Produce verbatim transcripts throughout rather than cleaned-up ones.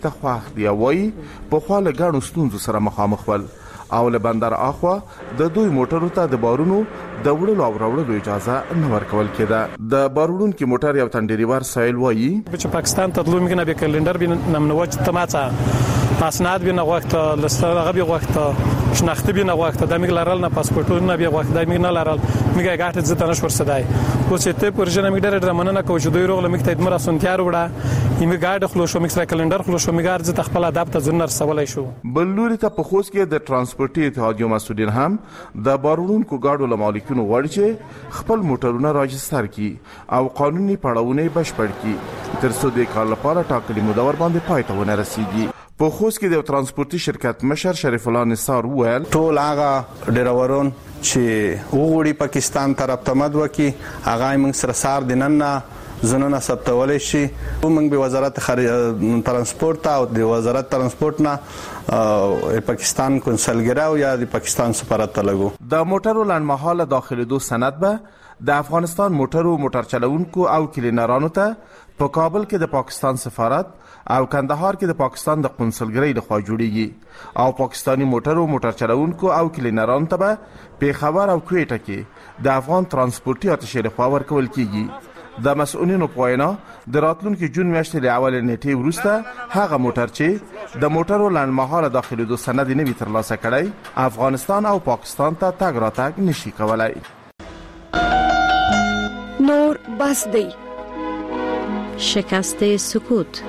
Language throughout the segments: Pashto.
تخواخ دی وای په خواله غاڼو ستونزو سره مخامخ ول او له بندر اخوا د دوی موټرو ته د بارونو د وړلو او راوړلو اجازه نه ورکول کېده. د بارونو کې موټر یو تندریوار سایل وایي چې پاکستان ته تلو میکنه به کلندر بین نمنوچ تماڅه اسناد بینه وخت لسته غبي وخت شناخته بینه وخت د میګ لارل نه پاسپورټ نه بیا وخت د میګ نه لارل میګه غاټ زته نشور صداي او چې ته پرجنه میګ ډېر درمنه کو چې دوی روغله میګ ته مرا سنتیار وړه میګ غاټ خلو شو میګ کلندر خلو شو میګ ارزه خپل ادب ته زنر سوالای شو. بلوري ته په خوست کې د ترانسپورتي اتحادیو مسؤلین هم د بارونکو گاډو له مالکینو غواړي چې خپل موټرونه راجستر کړي او قانوني پړاوونه بشپړ کړي تر څو د کال لپاره ټاکلي مدور باندې پای ته ونه رسیږي. په خوست کې د ترانسپورتي شرکت مشر شریف الله نثار وویل ټول هغه ډرایورون چې وګړي پاکستان طرف ته مد وکي هغه موږ سره سار دیننه زنونه ثبتول شي. موږ به وزارت ترانسپورت او د وزارت ترانسپورت نه پاکستان کنسلګرا او یا د پاکستان سفارت ته لګو. د موټرو لنډمهاله داخليدو سند به د افغانستان موټرو موټر چلوونکو او کلینرانو ته په کابل کې د پاکستان سفارت او کندهار کې د پاکستان د قونسلګرۍ لخوا جوړیږي او پاکستانی موټرو موټر چلوونکو او کلینرانو ته به پیښور او کویټه کې د افغان ترانسپورتي اتشې لخوا ورکول کیږي. د مسؤلینو په وینا د راتلونکي جون میاشتې له اول نیټې وروسته هغه موټر چې د موټرو لنډمهاله داخليدو سند نه وي ترلاسه کړی افغانستان او پاکستان ته تګ راتګ نشي کولای. نور بس دی شکست سکوت.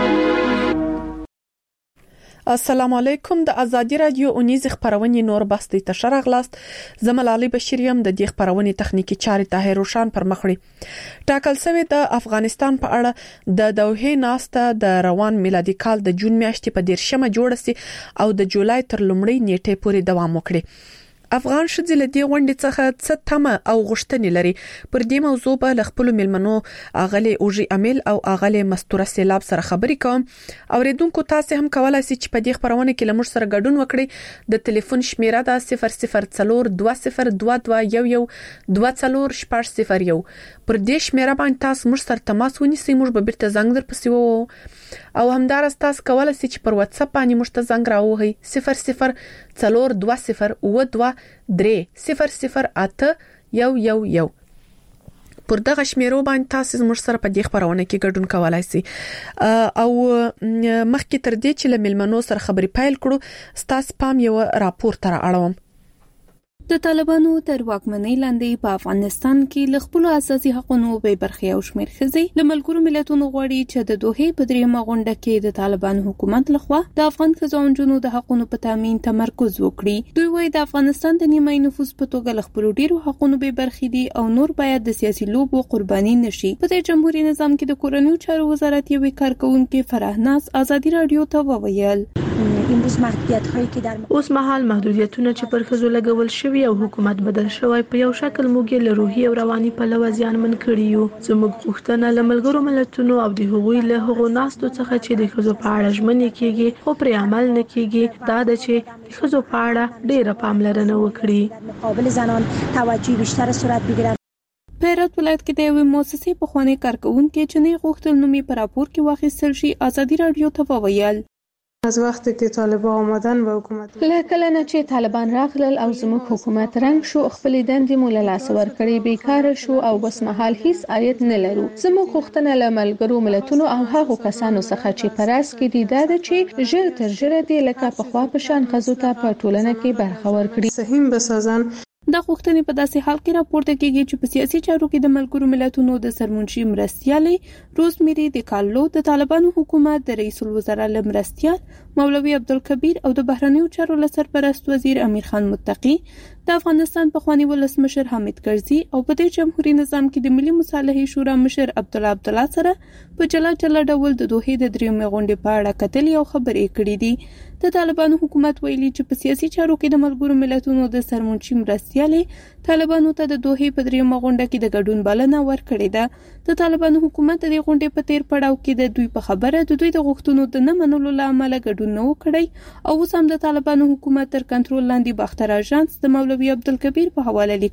السلام علیکم. د ازادي رادیو اونیز خبرونه نور بستی تشر اغلاست زملالي بشریم د دې خبرونه تخنیکی چاري طاهر روشان پر مخړي ټاکل شوی د افغانستان په اړه د دوحه ناسته د روان میلادي کال د جون میاشتې په دیرشمه جوړه سي او د جولای تر لومړۍ نیټې پورې دوام وکړي. افغان شذ له دې غونډې څخه څه تمه او غوښتنې لري. پر دې موضوع به خپل ملمنو اغلی اوجي امیل او اغلی مستوره سیلاب سره خبرې کوم. اوریدونکو تاسو هم کولای شئ چې په دې خبرونه کې لمر سره ګډون وکړئ. د ټلیفون شمیره ده صفر صفر صفر دوه صفر دوه دوه یو یو دوه صفر شپږ صفر یو. پر دې شمیره باندې تاسو موږ سره تماس ونیسئ. موږ به بیرته زنګ در پسې وو او همدارس تاسو کولای شئ چې پر واتس اپ باندې موږ ته زنګ راوهئ صفر صفر صفر دوه صفر و دوه درې صفر صفر اته یو یو یو. پر دغه شمیرو باندې تاسو زموږ سره په دې خبرونه کې ګډون کولای شئ. او مخکې تر دې چې لملمنو سره خبرې پیل کړو ستاسو پام یو راپور تر اړوم. د طالبانو تر واکمنۍ لاندې په افغانستان کې ل خپل اساسي حقوقو به برخي او شمیر خزي د ملګرو ملتونو غوړي چې د دوحه په دریمه غونډه کې د طالبان حکومت لخوا د افغان خزونجونو د حقوقو په تامین تمرکز وکړي. دوی وايي د افغانستان د نیمه نفوس په توګه ل خپل ډیرو حقوقو به برخي دي او نور باید د سیاسي لوبو قرباني نشي. په د جمهوریت نظام کې د کورنیو چارو وزارت یو کارکونکو فرهناز ازادي رادیو ته وویل اوس مهال محدودیتونه چې پر خزو لګول شوی او حکومت بدل شوی په یو شکل موږ له روحي او رواني پلوه ځانمن کړی یو. زموږ غوښتنه له ملګرو ملتونو او د هغوی له هغو ناستو څخه چې د خزو په اړه ژمنې کیږي خو پر عمل نه کیږي دا د چې د خزو په اړه ډیره پاملرنه وکړي. مقابل زنان توجه بیشتر صورت بگیرد. په هرات ولایت کې د یوې مؤسسې په خوانی کارکونکو چې نه غوښتل نومي پر راپور کې واخیستل شي ازادي رادیو ته وویل از وقتی که طالبان آمدن و حکومت لکه نه چې طالبان راغلل او زموږ حکومت رنګ شو خپل دندې مول لاس ور کړی بیکار شو او بس مهال هیڅ عاید نه لرو. زموږ غوښتنه له ملګرو ملتونو او هغو کسانو څخه چې پراس کې دي دا چې ژر تر ژره دی لکه په خوا په شان غزو ته په ټولنه کې برخه ورکړي سهم بسازن. دا غوښتنې په داسې حال کې راپورته کیږي چې په سیاسي چارو کې د ملګرو ملتونو د سرمنشي مرستیالي روزمیری د کالو د طالبانو حکومت د رئیس الوزرا لمرستیال مولوی عبدالکبیر او د بهرنیو چارو لسرپرست وزیر امیر خان متقی د افغانستان په خوانی ولسمشر حامد کرزي او په د جمهوریت نظام کې د ملي مصالحې شورا مشر عبد الله عبد الله سره په جلا جلا ډول د دوحه د دریمه غونډې په اړه کتلې او خبرې کړې دي. د طالبانو حکومت ویلي چې په سیاسي چارو کې د ملګرو ملتونو د سرمنشي مرستیالي طالبانو ته د دوحه په دریمه غونډه کې د ګډون بلنه ورکړې ده. د طالبانو حکومت د غونډې په تیر پړاو کې د دوی په خبره د دوی د غوښتنو د نه منلو لامل ګډون نه وکړي او اوس هم د طالبانو حکومت تر کنټرول لاندې باختر اژانس د مولوی عبدالکبیر په حواله لیکلي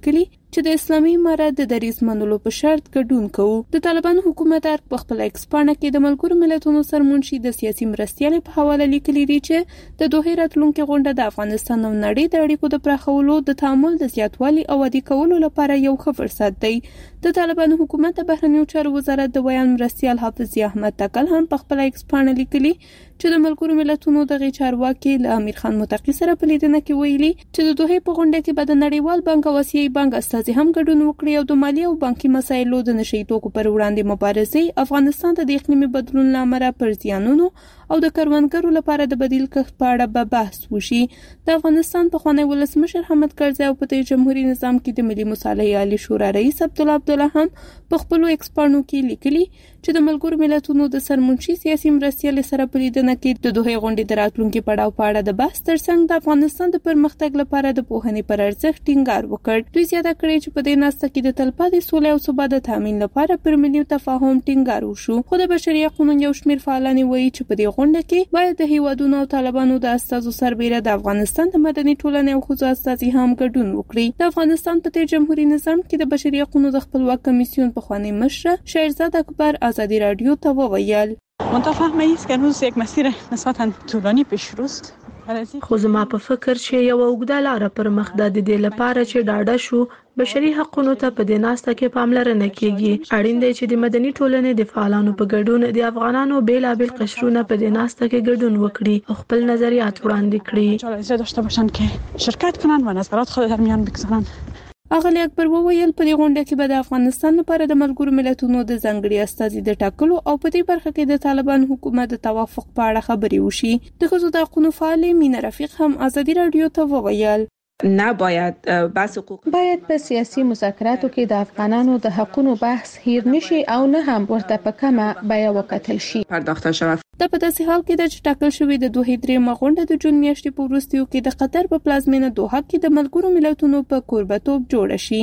چې د اسلامي امارت د دریځ منلو په شرط ګډون کوو. د طالبانو حکومت ارګ په خپل ایکس پاڼه کې د ملګرو ملتونو سرمنشي د سیاسي مرستیالۍ په حواله لیکلي دي چې د دوه راتلونکو غونډه د افغانستان او نړۍ د اړیکو د پراخولو د تعامل د زیاتوالي او عادي کولو لپاره یو ښه فرصت دی. د طالبانو حکومت د بهرنیو چارو وزارت د ویان مرستیال حافظ احمد تکل هم په خپل ایکس پاڼه لیکلي چې د ملګرو ملتونو د غیچارواکي له امیر خان متقی سره په لیدنه کې ویلي چې د دوه په غونډه کې به د نړیوال بانک او آسیایي بانک استازي هم ګډون وکړي او د مالی او بانکي مسایلو د نشي توکو پر وړاندې مبارزې افغانستان ته د اقلیمي بدلون لامل پر زیانونو او د کروندګرو لپاره د بدیل کښت په اړه به بحث وشي. د افغانستان پخوانی ولسمشر حامد کرزي او په جمهوریت نظام کې د ملي مصالحې عالی شورا رئیس عبدالله عبدالله هم په خپل ایکس پاڼو کې لیکلي چې د ملګرو ملتونو د سرمنشي سیاسي مرستیال سره په لیدنه کې د دوه غونډې د راتلونکو پړاو په اړه د بحث ترڅنګ د افغانستان د پرمختګ لپاره د پوهنې پر ارزښت ټینګار وکړ. دوی زیاته کړې چې په دې ناسته کې د تلپاتې سولې او ثبات د تامین لپاره پر ملي تفاهم ټینګار وشو. خو د بشري حقوقو یو شمېر فعالان وایي چې په دې غونډه کې باید د هیوادونو او طالبانو د استازو سربېره د افغانستان د مدني ټولنې او ښځو استازي هم ګډون وکړي. د افغانستان په جمهوریت نظام کې د بشري حقوقو د خپلواک کمیسیون پخوانی مشر شهرزاد اکبر آزادی رادیو ته وویل متفهمه است که امروز یک مسیر نسبتا طولانی پیش روست. خو زما په فکر چې یو اوږده لار پر مخ ده د دې لپاره چې ډاډه شو بشري حقوقو ته په دې ناسته کې پاملرنه کیږي. اړین دی چې د مدني ټولنې د فعالانو په ګډون د افغانانو بیلابل قشرونه په دې ناسته کې ګډون وکړي او خپل نظریات وړاندې کړي. اجازه داشته باشند که شرکت کنند و نظرات خود در میان بگذارند. اغلی اکبر وویل په دې غونډه کې به د افغانستان لپاره د ملګرو ملتونو د ځنګړي استازي د ټاکلو او په دې برخه کې د طالبان حکومت د توافق په اړه خبرې وشي. د ښځو د حقوقو فعال مینه رفیق هم آزادی رادیو ته وویل نباید بحث حقوق باید په سیاسي مذاکراتو کې د افغانانو د حقوقو بحث هیر نشي او نه هم ورته په کمه بیه وکتل شي. پرداخته شود. د په داسې حال کې چې ټاکل شوی د دوه درې غونډه د جون میاشتې په وروستیو کې د قطر په پلازمینه دوحه کې د ملګرو ملتونو په کوربتوب جوړ شي.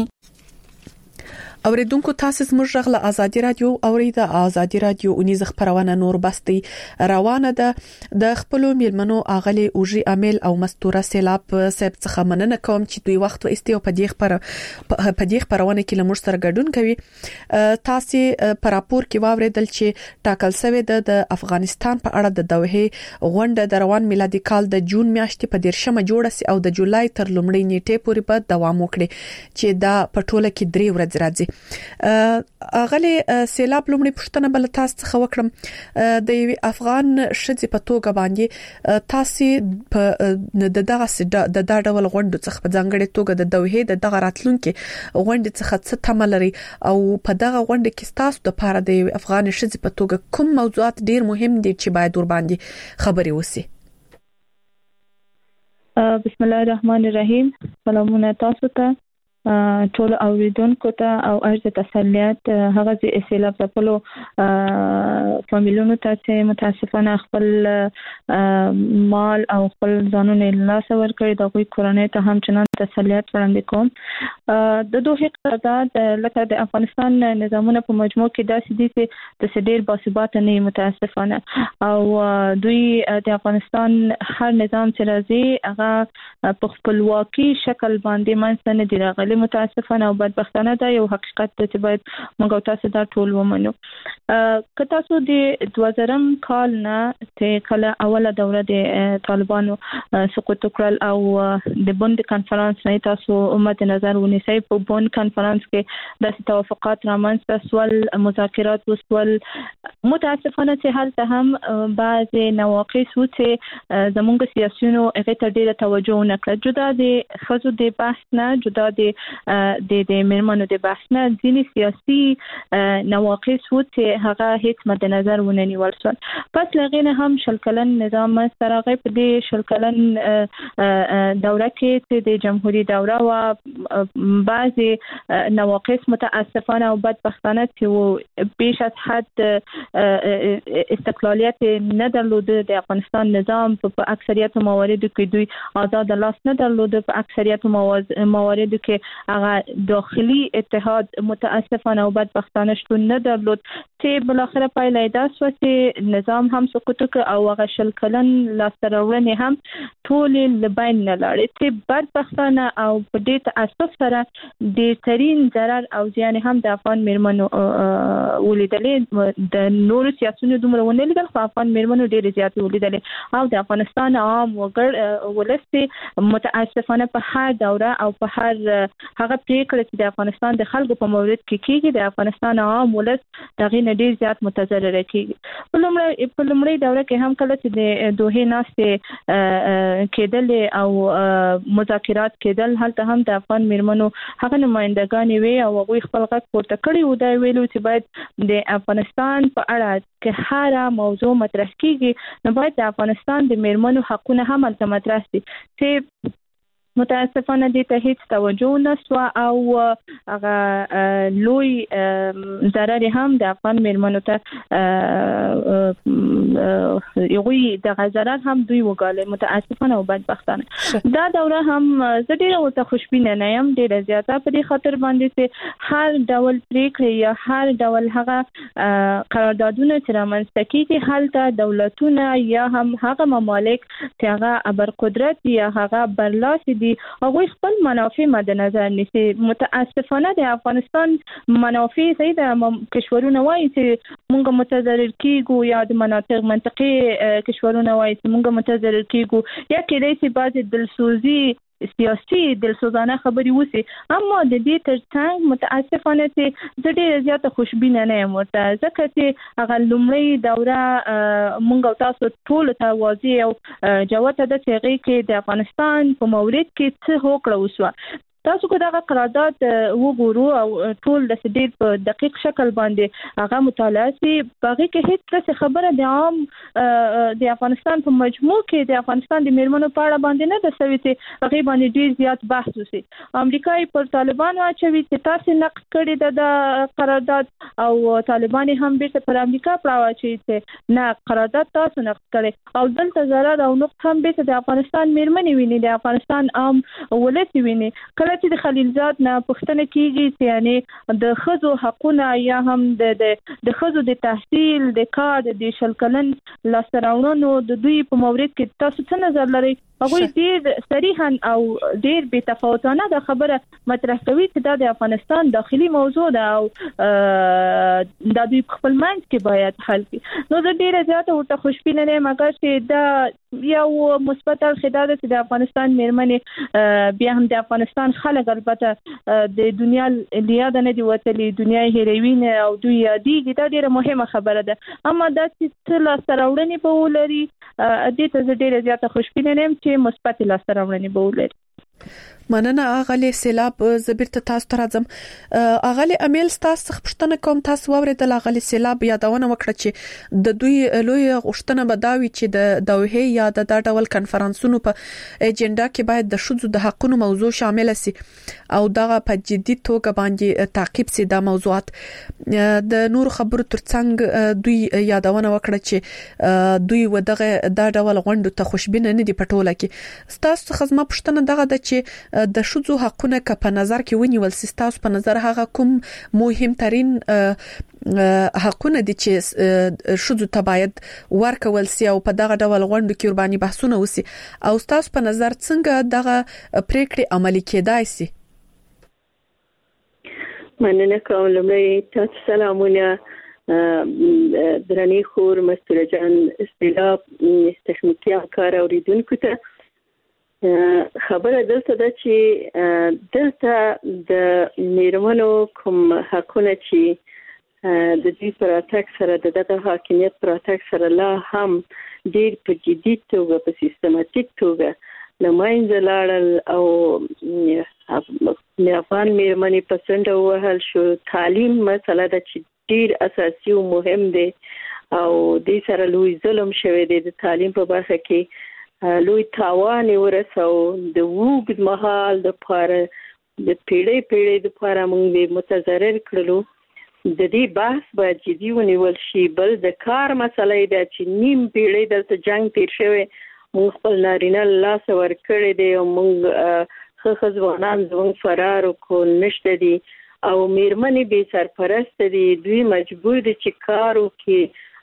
اوریدونکو تاسو زموږ غږ له ازادي رادیو اوریدا ازادي رادیو اونیز خبرونه نور بستي روانه ده د خپل میلمنو اغلی اوجي عامل او مستوره سیلاب سب څخه مننه کوم چې دوی وخت و استیو په دې خبر په دې خبرونه کې لمر سره ګډون کوي. تاسو پر راپور کې واوریدل چې ټاکل شوی د افغانستان په اړه د دوه غونډه د روان میلادي کال د جون میاشتې په دیرشمه جوړه سي او د جولای تر لومړۍ نیټې پورې به دوام وکړي چې دا په ټوله کې درې ورځې راځي. اغلی سیلاب لومړی پښتنه بل تاسو څخه وکړم د یو افغان شذ په توګه باندې تاسو په د دغه د دا ډول غونډو څخه په ځانګړي توګه د دوه د دغه راتلونکو غونډې څخه څه تمه لري او په دغه غونډه کې تاسو د لپاره د یو افغان شذ په توګه کوم موضوعات ډیر مهم دي چې باید ور باندې خبري وسی؟ بسم الله الرحمن الرحیم. سلامونه تاسو ته ټول اوریدونکو ته او عرض تسلیت هغه چې سیلاب ځپلو فامیلونو ته چې متاسفانه خپل مال او خپل ځانونه لاس ورکړي د غوي کورنۍ ته هم چنان تسلیت وړاندې کوم. د دوه قرارداد لکه د افغانستان نظامونه په مجموع کې داسې دي چې د ډېر باثبات نه متاسفانه او دوی د افغانستان هر نظام چې راځي هغه په خپلواکي شکل باندې منځ نه دی راغلی. متاسفانه او بدبختانه دا یو حقیقت دی چې باید موږ تاسو دا ټول ومنو. که تاسو د دوه زره کال نه چې کله اوله دوره د طالبانو سقوط وکړل او د بوند کانفرنس نه تاسو مد نظر ونیسئ په بوند کانفرنس کې د توافقات رامنځته سول مذاکرات وسول. متاسفانه چې هلته هم بعض نواقص و چې زموږ سیاسيونو هغه ته ډیره توجه نه کړه. جدا د خزو د بحث نه جدا د د د مرمنو د بحث نه ځینی سیاسي نواقص و چې هغه هیڅ مد نظر ونه نیول شول. پس لغینه هم شلکلن نظام سره غي په دې شلکلن دوره کې چې د جمهوریت دوره او بعضی نواقص متاسفانه او بدبختانه چې بیش از حد استقلالیت نه درلوده. د افغانستان نظام په اکثریت مواردو کې دوی آزاد لاس نه درلوده. په اکثریت مواردو کې هغه داخلي اتحاد متاسفانه او بدبختانه شتون نه درلود چې بل اخر پایله دا شو چې نظام هم سقوط او هغه شل کلن لاسترونه هم ټول لبین نه لاړې چې بدبختانه او په دې تاسف سره د ترين ضرر او زیان هم د افغان میرمنو ولیدلې د نورو سیاسيونو دومره ونه لیدل خو افغان میرمنو ډېر زیات ولیدلې او د افغانستان عام وګړي ولسي متاسفانه په هر دوره او په هر هغه پریکړه چې د افغانستان د خلکو په مورد کې کیږي د افغانستان عام ولس دغه نه ډېر زیات متضرر کیږي په لومړی په لومړی دوره کې هم کله چې د دوه ناستې کېدل او مذاکرات کېدل هلته هم د افغان میرمنو هغه نمائندګان وي او هغه خپل غږ پورته کړی و دا ویلو چې باید د افغانستان په اړه که هر موضوع مطرح کیږي نو باید د افغانستان د میرمنو حقونه هم البته مطرح شي چې متاسفانه دې ته هیڅ توجه نشو او هغه لوی ضرر هم د افغان میرمنو ته یوي د ضرر هم دوی وګاله متاسفانه او بدبختانه دا دوره هم زه ډیره وته خوشبینه نه یم ډیره زیاته په دې خاطر باندې چې هر ډول پریکړه یا هر ډول هغه قراردادونه چې رامنځته کیږي هلته دولتونه یا هم هغه ممالک چې هغه ابرقدرت یا هغه برلاسي هغه خپل منافع مد نظر نیسي متاسفانه د افغانستان منافع صحیح د کشورونه وایي چې موږ متضرر کیږو یا د مناطق منطقي کشورونه وایي چې موږ متضرر کیږو یا کله چې بعض دلسوزي سیاسي دلسوزانه خبري وسی اما د دې ترڅنګ متاسفانه چې د ډېر زیاته خوشبینه نه یم ورته ځکه چې هغه لومړی دوره مونږ تاسو ټول ته واضح او جوته د تغییر کې د افغانستان په مورید کې څه هوکړه وسوه تاسو کو دغه قرارداد وګورو او ټول د سډیر په دقیق شکل باندې هغه مطالعه سي باغې کې هیڅ څه خبره د عام د افغانستان په مجموع کې د افغانستان د میرمنو په اړه باندې نه د سوي چې هغه باندې ډیر زیات بحث وسی امریکای پر طالبانو اچوي چې تاسو نقد کړی د قرارداد او طالبان هم بیرته پر امریکا پراوي چې نه قرارداد تاسو نقد کړی او دلته ضرر او نقص هم بیرته د افغانستان میرمنې ویني د افغانستان عام ولس ویني کله چې د خلیلزاد نه پښتنه کیږي چې یعنی د خزو حقونه یا هم د د خزو د تحصیل د کار د شلکلن لاسراونونو د دوی په مورید کې تاسو څه نظر لرئ هغه ډیر صریحا او ډیر بې تفاوتانه د خبره مطرح کوي چې د افغانستان داخلي موضوع ده او د دوی خپل منځ کې باید حل کړي نو د ډیر زیاته ورته خوشبینه نه مګر چې دا یو مثبت خدمات چې د افغانستان میرمنې بیا هم د افغانستان خلک البته د دنیا لیاد نه دی وتلی دنیا هیروي نه او دوی یادېږي دا ډیره مهمه خبره ده اما دا چې لا سراوړنې په ولري د دې ته ډیره زیاته خوشبینه نه چې مثبت لا سراوړنې به ولري مننه اغلی سیلاب زبیر ته تاسو ته راځم اغلی امیل تاسو خپشتنه کوم تاسو اوریدل اغلی سیلاب یادونه وکړه چې د دوی لوی غشتنه بداوي چې د دوه یا د ډول کنفرانسونو په ایجنډا کې باید د شذو د حقونو موضوع شامل سي او دغه په جدي توګه باندې تعقیب سي د موضوعات د نور خبرو ترڅنګ دوی یادونه وکړه چې دوی ودغه د ډول غونډو ته خوشبینه نه دي پټوله کې تاسو خدمت پښتنه دغه د چې د شذو حقونه ک په نظر کې ونیول سیستاس په نظر هغه کوم مهم ترين حقونه دي چې شذو ته باید ورکول سي او په دغه ډول غونډو کې قرباني بحثونه وسی او تاسو په نظر څنګه دغه پریکړې عملي کېدای سي مننه کوم لمړی تاسو سلامونه درنی خور مستر جان استلاب تخنیکی کار اوریدونکو ته خبره دلته ده چې دلته د میرمنو کوم حقونه چې د دې پراتک سره د دغه حاکمیت پراتک سره لا هم ډیر په جدي توګه په سیستماتیک توګه لماینځ لاړل او افغان میرمنې په څنډه وهل شو تعلیم مسله ده چې ډیر اساسي او مهم دی او د سره لوی ظلم شوی دی د تعلیم په برخه کې لوی تاوان ورسو د وګد مهال د پاره د پیړې پیړې د پاره موږ متضرر کړلو د دې بحث باید جدي ونیول شي بل د کار مسلې د چې نیم پیړې دلته جنگ تیر شوی موږ خپل نارینه لاس ورکړی دی او موږ خو ځوانان زموږ فرار کو نشته دي او میرمنې به سرپرست دي دوی مجبور دي چې کار وکړي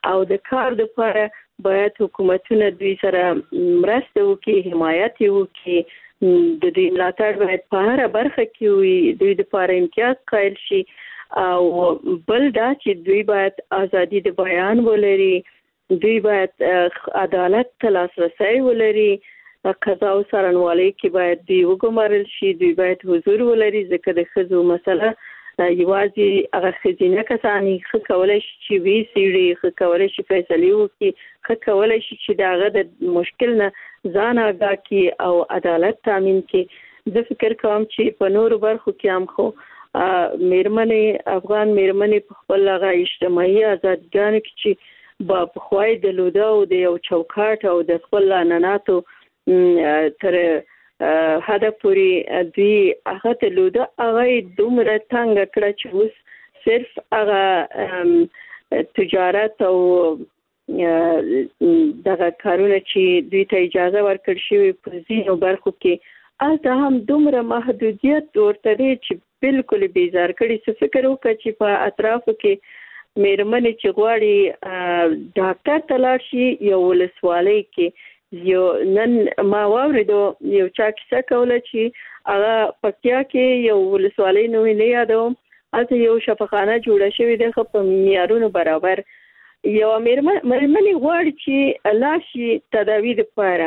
او د کار لپاره باید حکومتونه دوی سره مرسته وکړي، حمایت وکړي، د دې ملاتړ باید په هر برخه کې وي، دوی لپاره امتیاز قائل شي. او بل دا چې دوی باید ازادي د بیان ولري، دوی باید عدالت ته لاسرسی ولري، قضا او څارنوالۍ کې باید دوی وګمارل شي، دوی باید حضور ولري، ځکه د ښځو مسله یوازې هغه ښځینه کسان ښه کولی شي چې وی سیړي، ښه کولی شي فیصلې وکړي، ښه کولی شي چې د هغه د مشکل نه ځان آګاه کړي او عدالت تامین کړي. زه فکر کوم چې په نورو برخو کې هم خو میرمنې افغان میرمنې په خپل هغه اجتماعي ازادګانو کې چې با پخوای د لوده او د یو چوکاټ او د خپل عنعناتو تر هدف پوری دوی هغه ته لوده هغه دومره څنګه کړه چې اوس صرف هغه تجارت او دغه کارونه چې دوی ته اجازه ورکړ شوی په ځینو برخو کې البته هم دومره محدودیت ورته دی چې بالکل بیزار کړي. څه فکر وکړي چې په اطرافو کې میرمنې چې غواړي ډاکټر ته لاړ شي یو ولسوالۍ کې یو نن ما واوریدو یو چا کیسه کوله چې هغه پکتیا کې یو ولسوالۍ نو نه یادوم، هلته یو شفاخانه جوړه شوې ده په معیارونو برابر. یو میرمنې غواړي چې لاړ شي تداوی لپاره،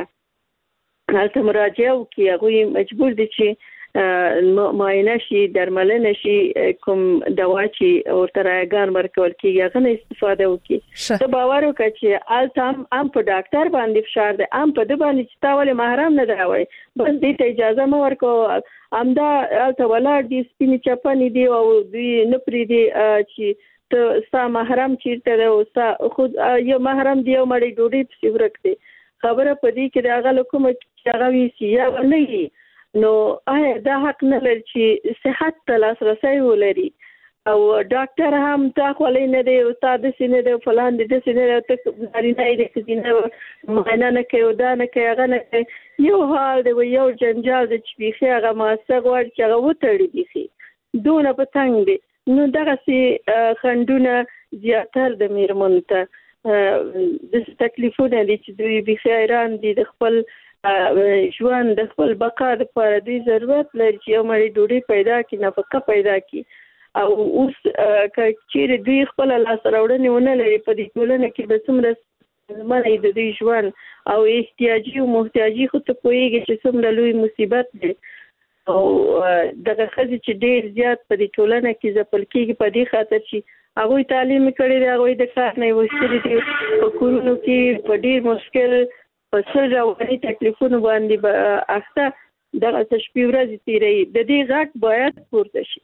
هلته مراجعه وکړي، هغوی مجبور دي چې معاینه شي، درملنه شي، کوم دوا چې ورته رایګان ورکول کېږي هغه نه استفاده وکړي. ته باور وکړه چې هلته هم په ډاکټر باندې فشار دی، هم په ده باندې چې تا ولې محرم نه دی وایي بس دې ته اجازه مه ورکوه، همدا هلته ولاړ دي سپینې چپنې دي او دوی نه پرېږدي چې ته ستا محرم چېرته دی او ستا خود یو محرم دی یو مړۍ ډوډۍ پسې ورک دی. خبره په دې کې د هغه له کومه چې هغه ویسي یا نه وي نو آیا دا حق نه لري چې صحت ته لاسرسی ولري او ډاکټر هم تا خولې نه دی او تا داسې نه دی فلان دی داسې نه دی ته نارینه یې د ښځینه معاینه نه کوي او دا نه کوي هغه نه کوي. یو حال دی یو جنجال دی چې بیخي هغه ماسه غواړي چې هغه وتړي بیخي دونه په تنګ دی. نو دغسې خنډونه زیاتر د میرمنو ته داسې تکلیفونه دي چې دوی بیخي حیران دي د خپل ژوند د خپل بقا لپاره دوی ضرورت لري چې یو مړۍ ډوډۍ پیدا کړي، نفقه پیدا کړي. او اوس که چیرې دوی خپله لاسته راوړنې ونه لري په دې ټولنه کې به څومره زمنه د دوی ژوند او احتیاجي او محتاجي خو ته پوهېږي چې څومره لوی مصیبت دی. او دغه ښځې چې ډېر زیات په دې ټولنه کې ځپل کېږي په دې خاطر چې هغوی تعلیم کړی دی، هغوی د کار نه ویستلي دي، په کورونو کې په ډېر مشکل په څه رواني تکلیفونو باندې به اخته دغه شپې ورځې تېروي. د دې غږ باید پورته شي.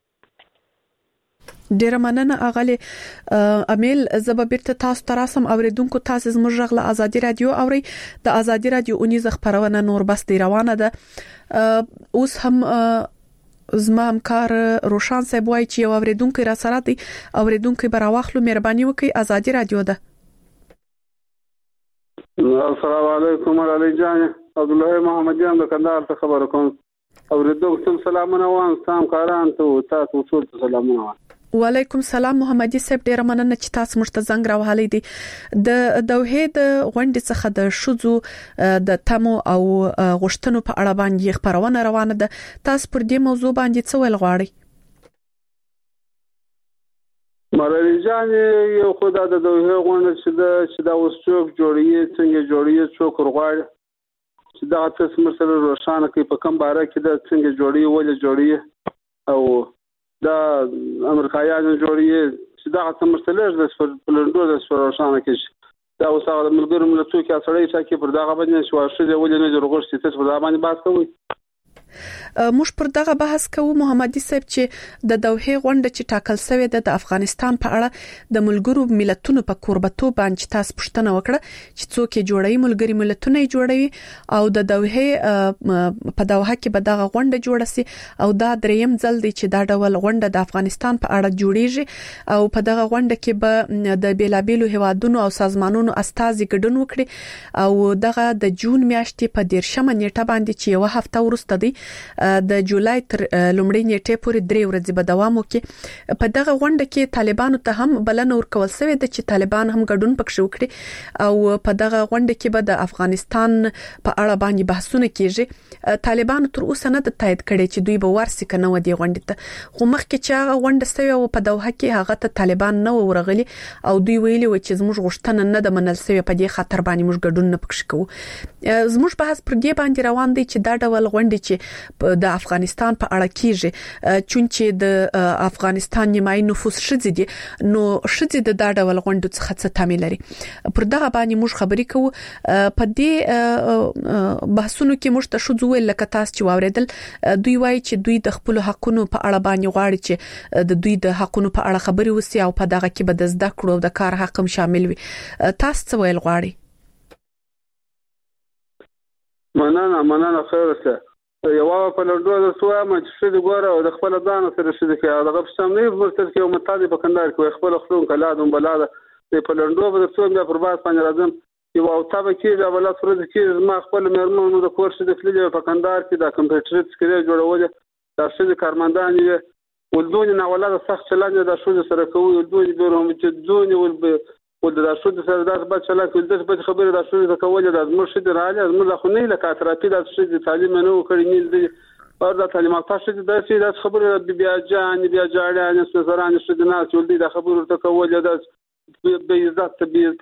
ډیره مننه اغلی امیل. زه به بیرته تاسو ته راسم. اوریدونکو تاسو زموږ غږ له ازادي رادیو اوري. د ازادي رادیو اونیز خبرونه نور بس دی روانه ده. اوس هم زما همکار روشان صاحب وایي چې اوریدونکو را سره دي، اوریدونکو به راوخلو مهرباني وکړئ. ازادي رادیو ده. السلام علیکم علی جان عبد الله محمدیان د کندهار څخه خبر کوم. اوریدونکو سلامونه وایم، سلام کاران ته تاسو ټول سلامونه وایم. وعلیکم سلام محمدي صاحب، ډیره مننه چې تاسو موږ ته زنګ راوهلی دي. د دوحې د غونډې څخه د ښځو د تمو او غوښتنو په اړه باندې خبرونه روانه ده. تاسو پر دې موضوع باندې څه ویل غواړئ؟ مرالي جان یو خدای د دوه غونډه چې دا چې دا اوس څوک جوړیږي څنګه جوړیږي څوک ورغواړي چې دا تاسو مسله روښانه کوي په کوم باره کې دا څنګه جوړیږي ولې جوړیږي او دا امریکایانو جوړیږي چې دا تاسو مسله د پلندو د روښانه کوي. دا اوس هغه ملګرو ملتونو کې اصلي چې پر دغه باندې شو شې ولې نه جوړغوښتي تاسو په باندې بحث کوئ. موږ پر دغه بحث کوو محمدي صاحب چې د دوحې غونډه چې ټاکل شوې ده د افغانستان په اړه د ملګرو ملتونو په کوربتوب باندې تاسو پوښتنه وکړه چې څوک یې جوړوي، ملګری ملتونه یې جوړوي او د دوحې په دوحه کې به دغه غونډه جوړه سي او دا دریم ځل دی چې دا ډول غونډه د افغانستان په اړه جوړیږي او په دغه غونډه کې به د بیلابیلو هیوادونو او سازمانونو استازي ګډون وکړي او دغه د جون میاشتې په دیرشمه نیټه باندې چې یو هفته وروسته دی د جولای تر لومړۍ نیټې پورې درې ورځې به دوام وکړي. په دغه غونډه کې طالبانو ته هم بلنه ورکول شوې ده چې طالبان هم ګډون پکښ وکړي او په دغه غونډه کې به د افغانستان په اړه باندې بحثونه کیږي. طالبان تر اوسه نه د تایید کړي چې دوی به ورسي کنه ودی غونډه ته، خو مخکې چې هغه غونډه سوي او په دوحه کې هغه ته طالبان نه ورغلي او دوی ویلي و چې زموږ غوښتنه نه د منل سوي، په دې خاطر باندې موږ ګډون نه پکښ کوو. زموږ بحث پر دې باندې روان دی چې دا ډول غونډه چې د افغانستان په اړه کیږي، چونچې د افغانستان نیمایي نفوس شذ دي، نو شذ د دا ډول غونډو څخه څه تامل لري. پر دغه باندې موږ خبرې کوو. په دې بحثونو کې موږ ته شذ ویل لکه تاسو چې واوریدل، دوی وایي چې دوی د خپل حقونو په اړه باندې غواړي چې د دوی د حقونو په اړه خبرې وسی او په دغه کې به د زده کړو او د کار حق هم شامل وي. تاسو څه ویل غواړئ؟ مننه مننه خیر شه. یو په لندو د سوه مچ شې د ګوره او د خپل ځان سره شې کې دغه سمې ورته کې او متادي په کندار کې خپل خلون کلادم بلاده په لندو د سوه بیا پر باز باندې راځم یو او تابه کې د ولادت فرض کې ما خپل مرمنو د کورس د فلې په کندار کې د کمپیوټر سکرین جوړول د شې کارمندان یې ولدون نه ولاده سخت چلند د شې سره کوي ولدون دوه چې دون ول ول د شې سره د بچ چلا کې د بچ خبره د شې کول د مرشد راځي زموږ خو نه لکه تراپی د شې تعلیم نه وکړي نه دي او د تعلیمات تاسو د شې د خبره بیا ځان بیا ځاړي نه سره نه شې نه ول د خبره ته کول د به عزت به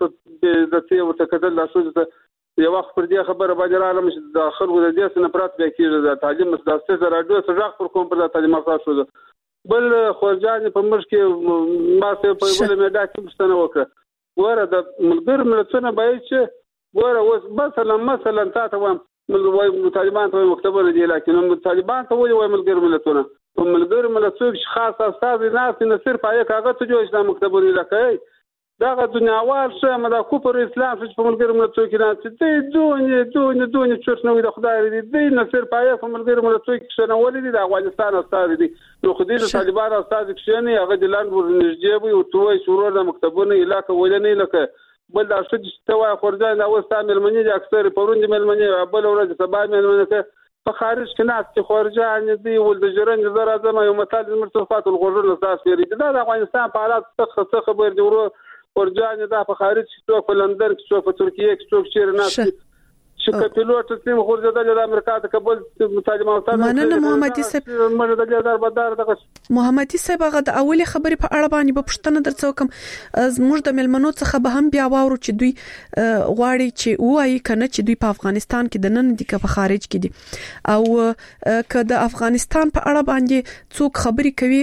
به عزت او تکدل د شې یو وخت پر دې خبره باندې رااله مش د خلکو د دې سره پرات به کېږي د تعلیم مستاسه راډیو سره پر کوم پر تعلیمات تاسو بل خورجان په مرش کې ما څه په بل میډا کې مستنه وکړه ګوره د ملګر ملتونه باید چې ګوره اوس مثلا مثلا تاسو وایم ملګری طالبان ته مکتبونه دي لکه طالبان ته وایي ملګر ملتونه په ملګر ملتونه خاص اساس نه نه صرف آیا کاغذ ته جوړ شته مکتبونه لکه دغه دنیاوال شه مدا کوپر اسلام چې په ملګر ملتونه کې نه چې دونی دونی دونی چرته نو د خدای دې دې نه صرف آیا په ملګر ملتونه کې نه ولې د افغانستان استاد دي نو خو دې طالبان استاد کې نه هغه د لاند ورنږدې وي او توي شروع د مکتبونه علاقه ولنې لکه بل دا شته چې توای خورځان دا اوس ملمنې د اکثر پروند ملمنې بل ورځ سبا ملمنې په خارج کې ناس چې خورځان دي ول د جرن زر اعظم یو مثال مرتفعات الغرور اساس لري دا د افغانستان په حالات څخه خبر دی ورو ورځان دا په خارج کې څوک په لندن کې څوک په ترکیه کې څوک چیرې نه چې کپیلوټ تیم خورځدل د امریکا ته قبول متاجمات مننه محمدي صاحب مړه د دار بدار دغه محمدي صاحب هغه د اولي خبرې په اړه باندې په پښتنه درڅو کوم زموږ د ملمنو څخه به هم بیا واورو چې دوی غواړي چې وایي کنه چې دوی په افغانستان کې د نن دي که په خارج کې دي او که د افغانستان په اړه باندې څوک خبرې کوي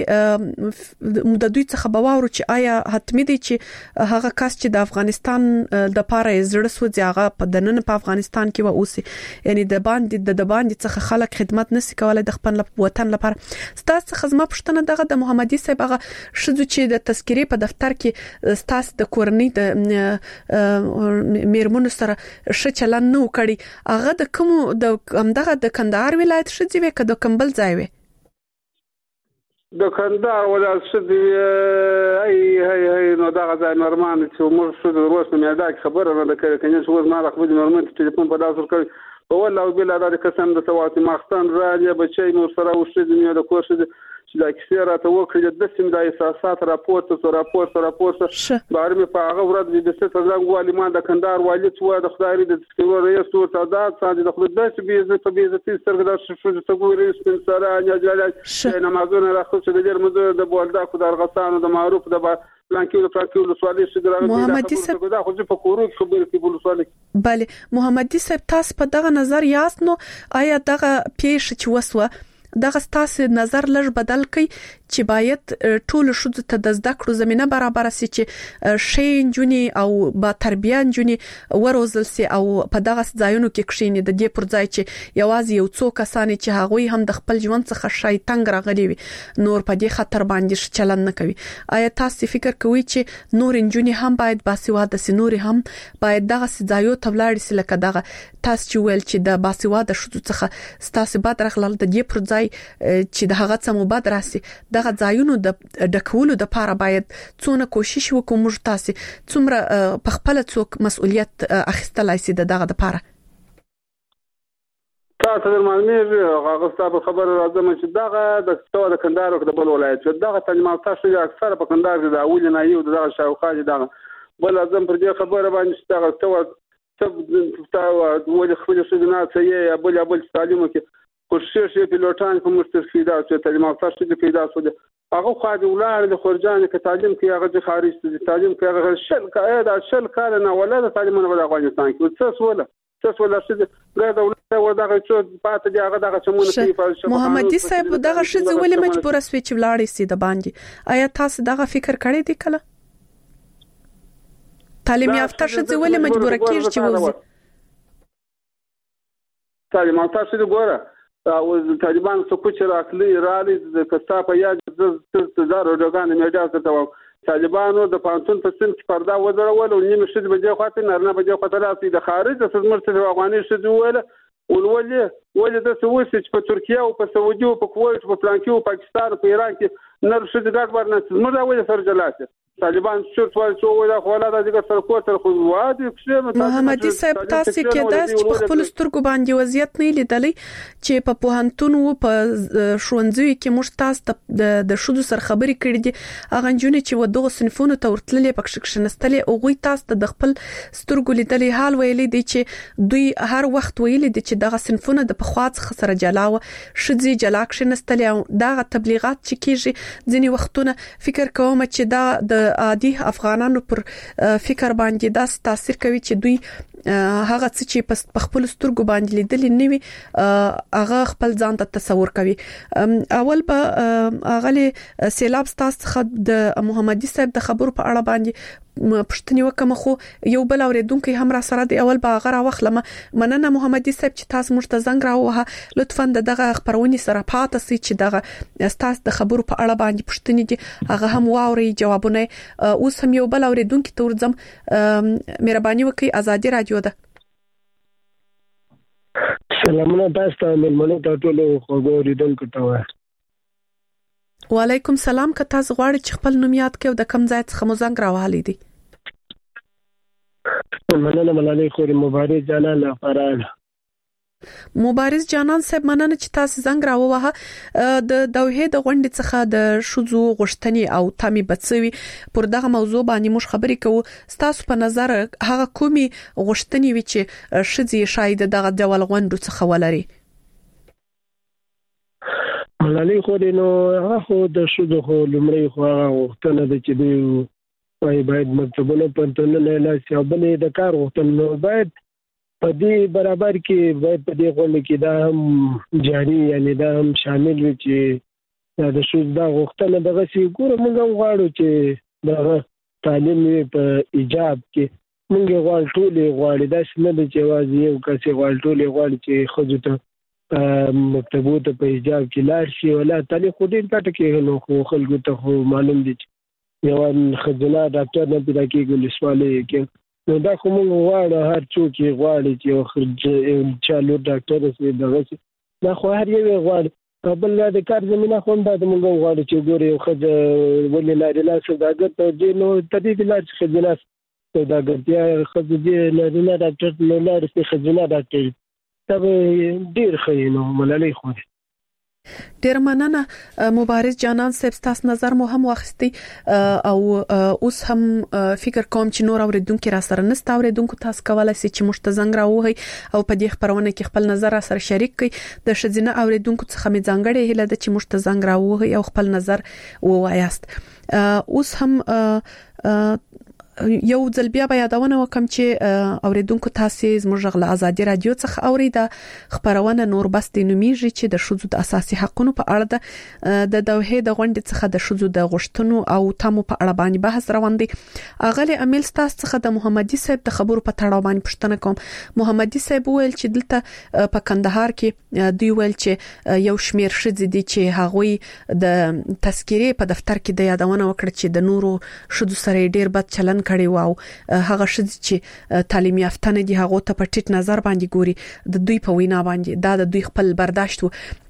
د دوی څخه به واورو چې آیا حتمی دي چې هغه کس چې د افغانستان د پاره زړه سوځي هغه په د نن په افغانستان کې و اوسي یعنی د باندې د باندې څخه خلک خدمت نسی کولای د خپل وطن لپاره ستاسو خدمت پښتنه دغه د محمدي صاحب هغه شذو چې د تذکری په دفتر کې ستاسو د کورنۍ د میرمنو سره ش چلن نو کړي هغه د کوم د همدغه د کندهار ولایت شذې وکړه د کمبل ځای وي د کندهار ولایت شذې ای هي هي نو دغه ځای نورمان چې موږ شو د روس نه دا خبره نه ده کنه چې ور ما راخو د نورمان ټلیفون په داسر کوي والله وبلا دا قسم د سوات ماختان راځي بچي نور سره وشته دنیا د کورس چې دا کیسه راته وکړه د سیم د اساسات راپورت سره راپورت راپورت بارمه په هغه ورځ د دسته څنګه والی ما د کندهار والی څو د خدای د تکور رئیس او تعداد ساده د خپل داسې بیزه په بیزه سترګ د شفو د تګور رئیس په سره نه جلال نمازونه راخو چې د جر مزه د بولدا خدای غسانو د معروف د پلانکیو پلانکیو سوالي شګرانو محمدي صاحب دا خو په کورو کې خبرې کې بول سوالي bale محمدي صاحب تاسو په دغه نظر یاست نو آیا دغه پیښ چې وسوه دغه ستاسو نظر لږ بدل کړي چې باید ټول شوه ته د زده کړو زمينه برابر سي چې شین جونی او با تربیان جونی وروزل سي او په دغه ځایونو کې کښینې د دې پر ځای چې یوازې یو څو کسان چې هغه هم د خپل ژوند څخه شایتنګ راغلي وي نور په دې خطر باندې چلن نه کوي آیا تاسو فکر کوئ چې نور انجونی هم باید باسواده سي نور هم باید دغه ځایو ته ولاړ سي لکه دغه تاسو چې ویل چې د باسواده شوه څخه ستاسو بعد راغلل د دې پر ځای چې د هغه څمو بعد راسي دغه ځایونو د ډکولو د لپاره باید څونه کوشش وکړو موږ تاسو څومره په خپل څوک مسؤلیت اخیستلای سي دغه لپاره تاسو د معلومې هغه ستاسو خبره راځم چې دغه د څو د کندهار او د بل ولایت دغه تعلیمات تاسو اکثره په کندهار کې د اول نه یو دغه شاوخوا دي دغه بل ازم پر دې خبره باندې دغه څو څو ولې خپل سودنات یې بل بل تعلیم کې کوشش یې پیلوټان کوم مستفیدا چې تعلیمات تاسو کې پیدا شول هغه خو د ولایت د خرجان کې تعلیم کې هغه د خارج د تعلیم کې هغه شل قاعده شل کال نه ولادت تعلیمونه په افغانستان کې څه سواله څه ولا څه د دولت او دغه څو پاتې دي هغه دغه چمونه کوي محمدي صاحب دغه شذ ولې مجبور اسوي چې ولاړې سي د باندې آیا تاسو دغه فکر کړی دی کله تعلیم یافته شذ ولې مجبور کیږي چې وځي تعلیم یافته شذ ګوره او طالبان څه کوچ راخلي رالي د کستاپه یا د زارو دغان میډیا ته طالبانو د پانتون په سم کې پردا وزرول او نیمه شد بجې خاطر نارنه بجې خاطر راځي د خارج د سمرته افغاني شد ویل ولولې ولې د سويس چې په ترکیه او په سعودي او په کویت او په پلانکی او پاکستان او په ایران کې نر شد ګډ ورنه زموږ ولې سر جلاته طالبان شرط وایي چې ولا خو ولا د سر کوتر خو وادي محمدي صاحب تاسو کې داس چې په خپل سترګو باندې وضعیت نه لیدلې چې په پوهنتون او په شونځوي کې موږ تاسو د شودو سر خبرې کړې دي اغه جونې چې ودغه صنفونو ته ورتللې پکښ کښنستلې او غوي تاسو د خپل سترګو لیدلې حال ویلې دي چې دوی هر وخت ویلې دي چې دغه صنفونه د پخواڅ خسر جلاوه شذي جلا کښنستلې او دغه تبلیغات چې کیږي ځینی وختونه فکر کوم چې دا د عادي افغانانو پر فکر باندې داس تاثیر کوي چې دوی هغه څه چې په خپل سترګو باندې لیدل نه وي هغه خپل ځان ته تصور کوي اول په هغه سیلاب تاسو د محمدي صاحب د خبرو په اړه باندې پښتني وکم خو یو بل اوریدونکو هم را سره دی اول به غره وخلمه مننه محمدي صاحب چې تاسو موږ ته زنګ راوه لطفا دغه خبرونه سره پاتې سي چې دغه تاسو د خبرو په اړه باندې پښتني دي هغه هم واوري جوابونه اوس هم یو بل اوریدونکو ته ورځم مهرباني وکړئ ازادي رادیو ده سلامونه تاسو ته ملمنو ته ټول خوګوریدونکو ته وعلیکم سلام که تاسو غواړئ چې خپل نوم یاد کړئ او د کم ځای څخه مو زنګ راوهلی دي مننه ملالۍ خوري مبارز جانان فران مبارز جانان صاحب مننه چې تاسو زنګ راووه د دوه د غونډې څخه د شذو غشتنی او تامي بچوي پر دغه موضوع باندې موږ خبرې کوو تاسو په نظر هغه کومي غشتنی وي چې شذي شاید دغه ډول غونډو څخه ولري ملالۍ خو نو هغه خو د شذو خو لمړی خو هغه وختونه د چې دی وای باید مکتبونه پنځونه نه لاسي او بلې د کار وختونه باید په دې برابر کې باید په دې غونډه کې دا هم جاری یعنی دا هم شامل وي چې د شذ دا وختونه دغه سی ګوره موږ غواړو چې دا تعلیم په ایجاب کې موږ غواړو ټول غواړو دا څنګه د جوازي او کسي غواړو ټول غواړو چې خو ته مکتبو ته په ایجاب کې لاړ شي ولا تعلیم خو دې پټ کې نو خو خلکو ته خو معلوم دي یو خزانه ډاکټر نه پیدا کېږي لسواله کې نو دا خو موږ غواړو هر څوک یې غواړي چې یو خرج چالو ډاکټر سي دغه دا خو هر یو غواړي بل د کار زمينه خو دا موږ غواړو چې ګوري یو خج ولې لاري لا سوداګر ته دې نو تدې لا خزانه سوداګر دې خج دې نه ډاکټر نو لاري سي خزانه ډاکټر ډیر خینو ملالۍ خو ډیر مننه مبارز جانان صاحب تاسو نظر مو هم واخستي او اوس هم فکر کوم چې نور اوریدونکو را سره نست اوریدونکو تاسو کولای شئ چې مشت زنګ راوهي او په دې خبرونه کې خپل نظر را سره شریک کړئ د شذینه اوریدونکو څخه می ځانګړې هله د چې مشت زنګ راوهي او خپل نظر ووایاست اوس هم یو ځل بیا به یادونه وکم چې اوریدونکو تاسو زموږ غل ازادي رادیو څخه اوریدا خبرونه نور بس د نومیږي چې د شذو د اساسي حقوقو په اړه د دوه د غونډې څخه د شذو د غشتنو او تمو په اړه باندې بحث روان دي اغلی امیل تاسو څخه د محمدي صاحب د خبرو په تړاو باندې پوښتنه کوم محمدي صاحب ویل چې دلته په کندهار کې دوی ویل چې یو شمیر شذې دي چې هغوی د تذکيري په دفتر کې د یادونه وکړه چې د نورو شذو سره ډیر بد چلن کړي واو هغه شذ چې تعلیم یافته نه دي هغه ته په ټیټ نظر باندې ګوري د دوی په وینا باندې دا د دوی خپل برداشت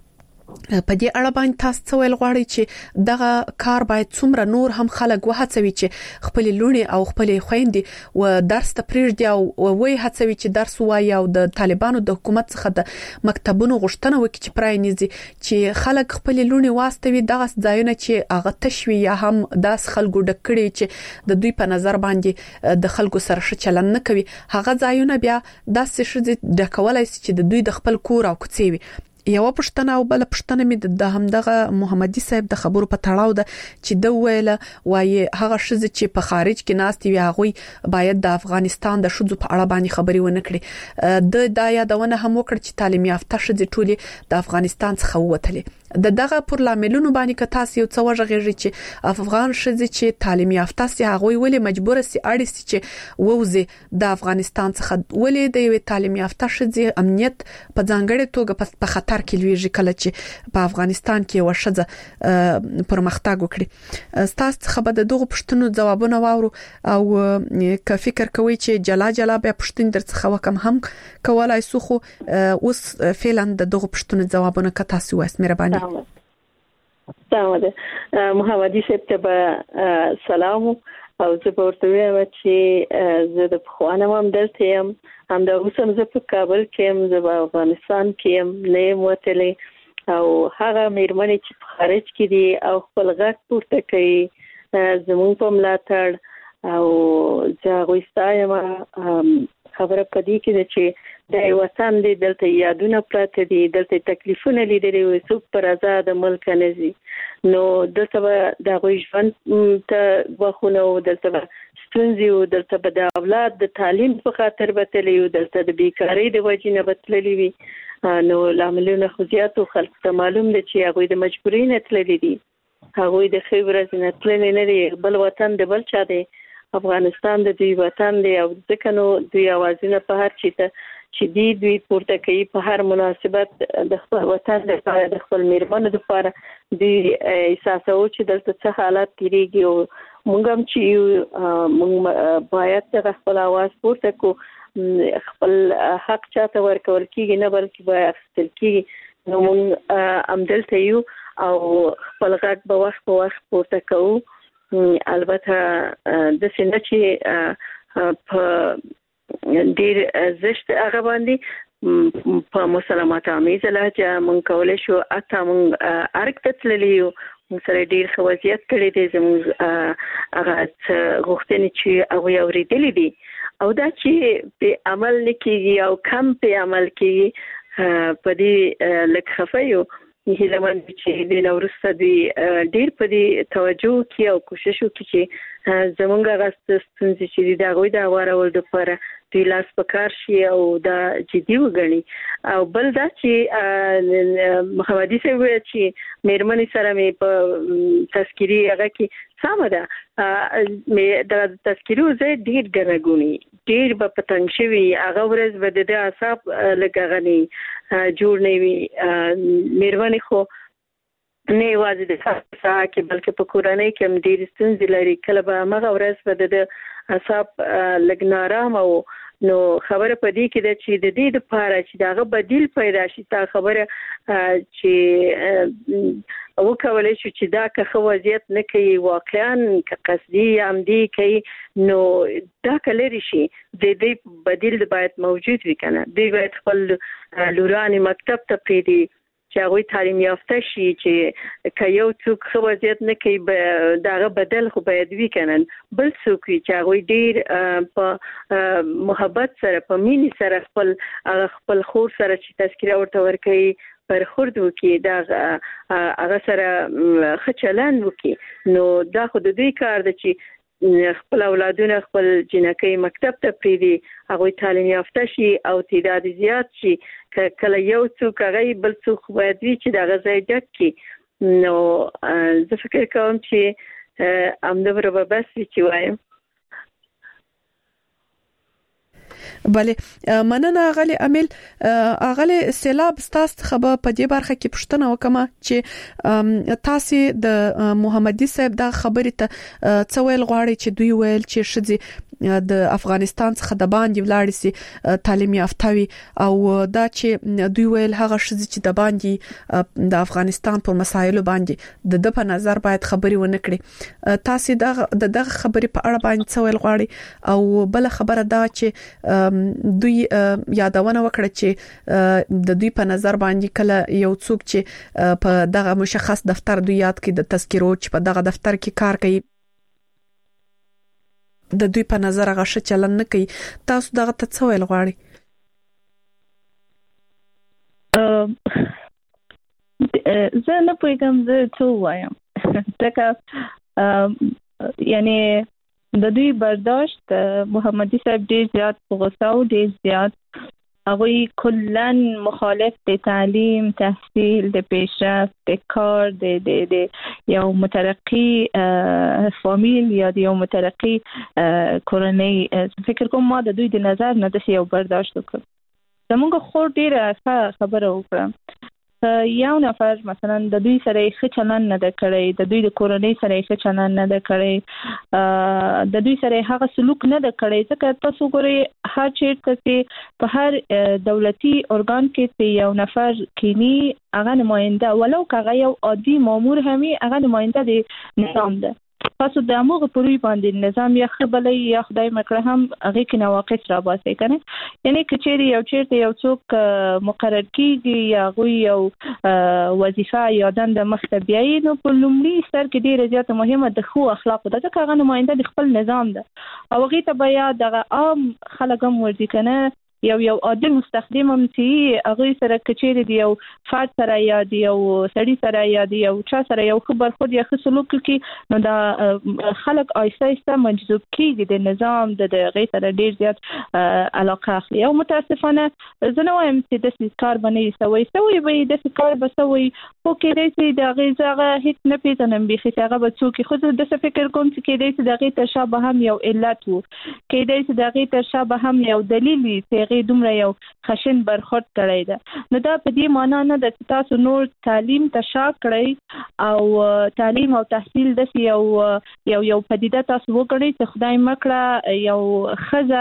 په دې اړه باندې تاسو څه ویل غواړئ چې دغه کار باید څومره نور هم خلک وهڅوي چې خپل لونی او خپل خويندې و درس ته پریږدي او وایي هڅوي چې درس وایي او د طالبانو د حکومت څخه د مکتبونو غوښتنه وکړي چې پراینځي چې خلک خپل لونی واستوي دغه ځایونه چې هغه تشوي یا هم داس خلکو ډکړي چې د دوی په نظر باندې د خلکو سره ښه چلند نه کوي هغه ځایونه بیا داسې شې د کولای شي چې د دوی د خپل کور او کوڅې وي یو پښتنه او بل پښتنه مې د همدغه محمدي صاحب د خبرو په تړاو ده چې د ویله وایي هغه شذ چې په خارج کې ناستي وي هغه باید د افغانستان د شذ په اړه باندې خبري ونه کړي د دا یادونه هم وکړ چې تعلیم یافته شذ ټولي د افغانستان څخه ووتلې د دغه پر لاملونو باندې که تاسو یو څه وژغږی چې افغان شذ چې تعلیم یافته سي هغه ولې مجبور سي اړ سي چې ووزي د افغانستان څخه ولې د یو تعلیم یافته شذ امنیت په ځانګړي توګه په خطر کې لویږي کله چې په افغانستان کې وشذ پرمختګ وکړي تاسو څخه به دغه پښتنو جوابونه واورو او که فکر کوي چې جلا جلا به پښتون درڅخه وکم هم کولای سو خو اوس فعلا دغه پښتنو جوابونه که تاسو واس مهرباني سلام ده محمدي صاحب ته سلام او زه ورته وایم چې زه د خوانه هم دلته يم هم د اوسم زه په کابل کې يم زه په افغانستان کې يم نه وتلې او هغه مېرمنې چې په خارج کې دي او خپل غږ پورته کوي زموږ په ملاتړ او زه غوښتایم خبره پدې کې چې د وطن د دلته یادونه پراته دي دلته تکلیفونه لیدلي وي څوک پر آزاد ملک نه زی نو دلته د ژوند ته وخونه دلته ستونزې او دلته د اولاد د تعلیم په خاطر بتلې او دلته د بیکاری د وجې نه بتلې وي نو لاملونه خو زیاتو خلک ته معلوم دي چې هغه د مجبورۍ نه تللي دي هغه د خبرز نه تللي نه دي بل وطن د بل چا دی افغانستان د دوی وطن دی او ځکه نو دوی اوازونه په هر چی ته چې دی دوی پورته کوي په هر مناسبت د خپل وطن لپاره د خپل میرمنو لپاره دوی احساسو چې دلته څه حالات کیږي او موږ هم چې موږ باید د خپل आवाज پورته کو خپل حق چاته ورکول کیږي نه بلکې باید اخیستل کیږي نو موږ هم دلته یو او خپل غږ په وخت په وخت پورته کوو البته د سینه چې په ډیر زشت هغه باندې په مسلمات امیز لهجه مونږ کولای شو اته مونږ ارګ تتللی یو مونږ سره ډیر خوځیت کړی دی زموږ هغه غوښتنې چې هغه اوریدلې دي او دا چې په عمل نکېږي او کم په عمل کېږي په دې لکه خفایو هیله من چې د نورسته دی ډیر په دې توجه کوي او کوشش وکړي چې زمونږ غاست ستونزې چې دا غوي دا وراول د پر دوی لاس پکار شي او دا جدي وګڼي او بل دا چې محمدي صاحب چې مېرمنې سره مې په تذکيري هغه کې سم ده مې د تذکيرو زه ډیر ګرګونی ډیر په پتنګ شوی هغه ورځ به د اعصاب لګغني جوړ نه وي مېرمنې خو نه واځي د ساعه کې بلکې په کورنۍ کې هم ډیر ستونزې لري کله به هغه ورځ به د اعصاب لګنارام او نو خبره پدې کې ده چې د دې لپاره چې داغه بدیل پیدا شي تا خبره چې او کولای شو چې دا که خو وضعیت نه کوي واقعا که قصدي عمدي کوي نو دا کلری شي د دې بدیل باید موجود وي کنه دوی باید خپل لوراني مکتب ته پریدي چې هغه تعلیم یافته شي چې کيو څوک خو وضعیت نه کوي داغه بدل خو باید وی کنن بل څوک چې هغه ډیر په محبت سره په مینې سره خپل خپل خور سره چې تذکره ورته ورکړي پر خورد وکي دا هغه سره خچلان وکي نو دا خو د دوی کار دی چې خپل اولادونه خپل جنکۍ مکتب ته پریدي هغه تعلیم یافته شي او تعداد زیات شي کله یو څوک هغه بل څوک باید وي چې دا غځای ډک کی نو زه فکر کوم چې امده ورو بس چې وایم بله مننه غلي امل اغلی سیلاب ستاسو خبر په دې برخه کې پښتنه وکما چې تاسو د محمدي صاحب د خبرې ته څویل غواړي چې دوی ویل چې شذي د افغانستان څخه د باندې ولاړ سي تعلیم یافتوي او دا چې دوی ویل هغه شذي چې د باندې د افغانستان په مسایلو باندې د د په نظر باید خبري ونه کړي تاسو د دغه خبرې په اړه باندې څویل غواړي او بل خبره دا چې دوی یادونه وکړه چې د دوی په نظر باندې کله یو څوک چې په دغه مشخص دفتر دوی یاد کې د تذکرو چې په دغه دفتر کې کار کوي د دوی په نظر هغه څه چلن نه کوي تاسو دغه ته څه ویل غواړئ زه نه پوهیږم زه څه وایم ځکه یعنی د دوی برداشت محمدي صاحب ډیر زیات غوسه او ډیر زیات هغوی کلن مخالف د تعلیم تحصیل د پیشرفت د کار د د د یو مترقی فامیل یا د یو مترقی کورنۍ فکر کوم ما د دوی د نظر نه د یو برداشت وکړ زموږ خو ډیره خبره وکړه یو نفر مثلا د دوی سره ښه چلند نه د کړی د دوی د کورنۍ سره ښه چلند نه د کړی د دوی سره هغه سلوک نه د کړی ځکه تاسو ګورئ هر چیرته چې په هر دولتي ارګان کې چې یو نفر کینی هغه نماینده ولو که یو عادي مامور همي هغه نماینده د نظام ده تاسو د موږ پوری باندې نظام یا خبلې یا خدای مکړه هم هغه کې نواقص را باسي کنه یعنی کچېری یو چیرته یو څوک مقرر کیږي یا غوي یو وظیفه یا دنده مختبیای نو په لومړي سر کې ډیره زیاته مهمه د خو اخلاق د ځکه هغه نماینده د خپل نظام ده او هغه ته بیا د عام خلک هم ورځي کنه یو یو عادل مستخدم هم چې هغه سره کچېری دی یو فرد سره یا دی یو سړی سره یا دی یو چا سره یو خبر خود یا سلوک کی نو دا خلک آیسته آیسته مجذوب کیږي د نظام د غیر سره ډیر زیات علاقه اخلي او متاسفانه زه نو وایم چې د کار باندې سوي سوي به د کار به سوي خو کې دې د غیزه هیڅ نه پیژنم به هغه به څوک خو د څه فکر کوم چې کې دې د غیر تشابه هم یو علت وو کې دې د غیر تشابه هم یو دلیل وي دومره یو خشن برخورد کړی ده نو دا په دې معنی نه د تاسو نور تعلیم تشا کړی او تعلیم او تحصیل د یو یو یو پدیده تاسو وګړي چې خدای مکړه یو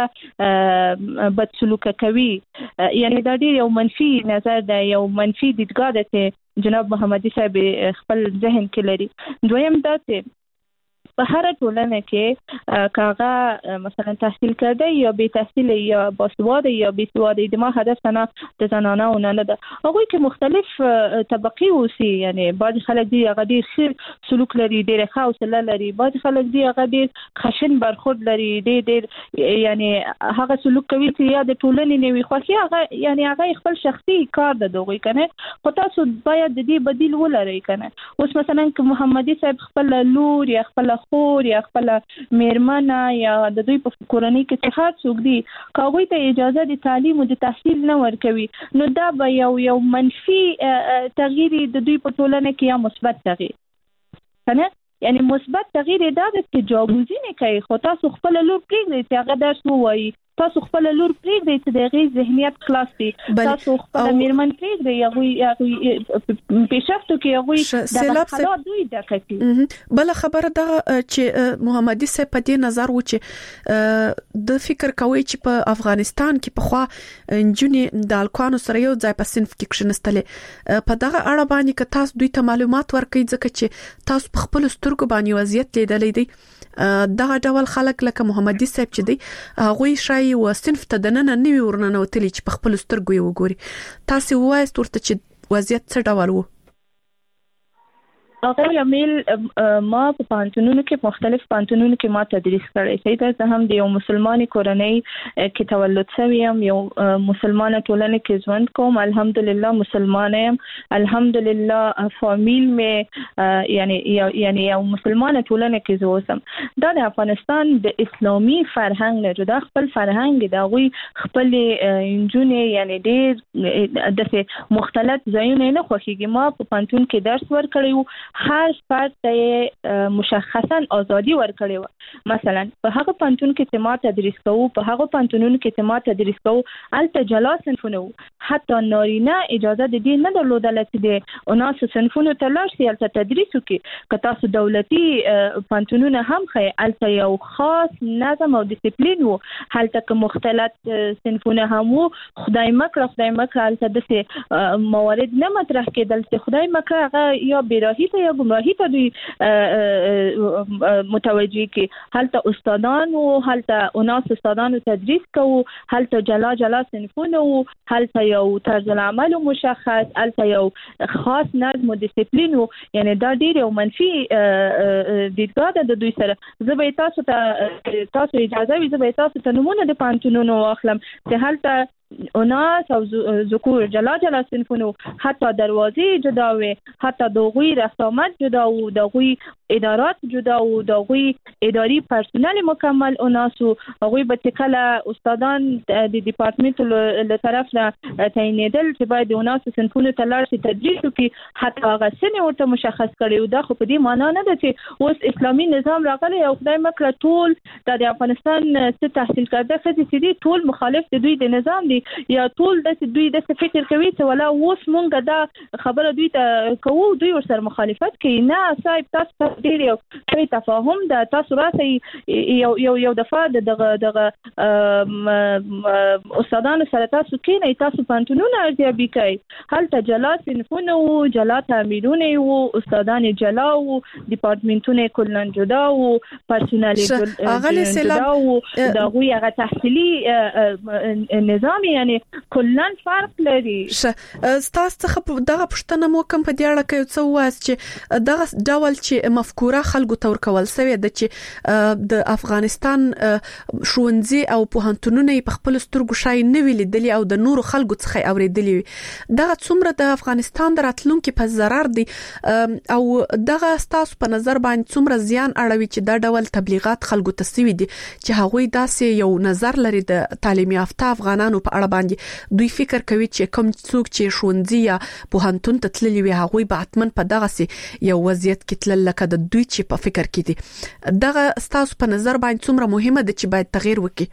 خزه بد سلوک کوي یعنی دا ډیر یو منفي نظر ده یو منفي دیدګاه ده چې جناب محمدي صاحب خپل ذهن کې لري دویم دا چې په هر ټولنه کې کاغه مثلا تحصیل کرده یا بی تحصیل یا باسواده یا بی سواده د ما هدف نه د زنانه او نه ده هغه کې مختلف طبقي اوسي یعنی بعض خلک دی هغه ډیر ښه سلوک لري ډیر ښه حوصله لري بعض خلک دی هغه ډیر خشن برخورد لري ډیر ډیر یعنی هغه سلوک کوي چې یا د ټولنې نه وي خو هغه یعنی هغه خپل شخصي کار ده دوی کنه خو تاسو باید د دې بدیل ولرئ کنه اوس مثلا ک محمدي صاحب خپل لور یا خپل خور یا خپل میرمنه یا د دوی په کورنۍ کې چې هر څوک دی کاوی ته اجازه د تعلیم او د تحصیل نه ورکوي نو دا به یو یو منفي تغییر د دوی په ټولنه کې یا مثبت تغییر کنه یعنی مثبت تغییر دا د تجاوزي نه کوي خو تاسو خپل لور پریږدئ چې هغه درس ووایي تاسو خپل لور پریږدئ چې د غي ذهنیت خلاص دي تاسو خپل میرمن پریږدئ هغه پیشفتو کې هغه د حالات دوی دقیق بل خبره دا چې محمدي صاحب په دې نظر و چې د فکر کوي چې په افغانستان کې په خوا انجونی د الکوانو سره یو ځای په صنف کې کښنستلې په دغه اړه باندې که تاسو دوی ته معلومات ورکړئ ځکه چې تاسو په خپل سترګو باندې وضعیت لیدلې دي دغه ډول خلک لکه محمدي صاحب چې دی هغه شای و صنف ته دننه نیوي ورننه وتلی چې په خپل سترګو یې وګوري تاسو وایي ورته چې وضعیت څه ډول وو هغه یمیل ما په پانتونونو کې مختلف پانتونونو کې ما تدریس کړی سي دا هم د یو مسلمانې کورنۍ کې تولد شوی یم یو مسلمانه ټولنه کې ژوند کوم الحمدلله مسلمان یم الحمدلله فامیل مې یعنی یعنی یو مسلمانه ټولنه کې زوسم دا د افغانستان د اسلامي فرهنګ نه جدا خپل فرهنګ دا غوي خپل انجونې یعنی ډېر د مختلف ځایونه نه خوښيږي ما په پانتون کې درس ورکړیو هر فرد ته مشخصا ازادي ورکړي و. مثلا په هغه پانتون کې چې ما تدریس کوو په هغه پانتونونو کې چې ما تدریس کوو الته جلا صنفونه حتی نارینه اجازه د دې نه درلودله چې د اناس صنفونو ته لاړ شي الته تدریس وکړي. که تاسو دولتي پانتونونه هم خې الته یو خاص نظم او ډیسپلین وو، هلته که مختلط صنفونه هم وو. خدای مکړه خدای مکړه الته داسې موارد نه مطرح کېدل چې خدای مکړه هغه یا بیراهي ته یا ګمراهي ته دوی متوجه کړي. هلته استادان وو، هلته اناس استادانو تدریس کوو، هلته جلا جلا صنفونه وو، هلته یو طرز العمل مشخص، هلته یو خاص نظم او ډیسپلین وو. یعنی دا ډیر یو منفي دیدګاه ده د دوی سره. زه به تاسو ته تاسو اجازه وي زه به تاسو ته نمونه د پانتونونو واخلم چې هلته اناس او ذکور جلا جلا صنفونو، حتی دروازې جدا وي، حتی دغوی رسامت جدا و، دغوی ادارات جدا و، دغوی اداري پرسونل مکمل اناسو. هغوی به چې کله استادان د ډپارټمنټ له طرف نه تعینېدل چې باید د اناسو صنفونو ته لاړ شي تدریس وکړي، حتی هغه سنې ورته مشخص کړي. دا خو په دې معنا نه ده چې اوس اسلامي نظام راغلی او خدای مکړه ټول د افغانستان څه تحصیل کرده ښځې چې دي ټول مخالف د دوی د نظام دي، یا ټول د دوی د فکر کوي چې ولا اوس مونږ دا خبره دوی ته کوو دوی ورسره مخالفت کوي. نه صاحب تاسو ډیر یو کوي تفاهم د تاسو راځي یو یو یو دفعه دغه دغه استادانو سره تاسو کینې تاسو پانتونونه ارزیابي کوي. هلته جلا صنفونه وو، جلا تعمیرونه وو، استادان جلا وو، ډپارټمنټونه کلن جدا وو، پرسونل جدا وو، دغه هغه تحصیلي نظام یعنی کلن فرق لري. ستاسو څخه دغه پښتنه مو کوم په دې اړه کې څه واس چې دغه ډول چې مفکوره خلکو تور کول سوي د چې د افغانستان شونځي او پوهنتونونه په خپل سترګو شای نه ویل دي او د نورو خلکو څخه اوریدلی دغه څومره د افغانستان د راتلونکو په zarar دي او دغه ستاسو په نظر باندې څومره زیان اړوي چې دا ډول تبلیغات خلکو ته سوي دي چې هغوی داسې یو نظر لري د تعلیم یافته افغانانو په اړه باندې دوی فکر کوي چې کوم څوک چې شونځي یا پوهنتون ته تللی وي هغوی به حتمن په دغه سي یو وضعیت کې تلل لکه د دوی چې په فکر کې دي. دغه ستاسو په نظر باندې څومره مهمه ده چې باید تغییر وکړي؟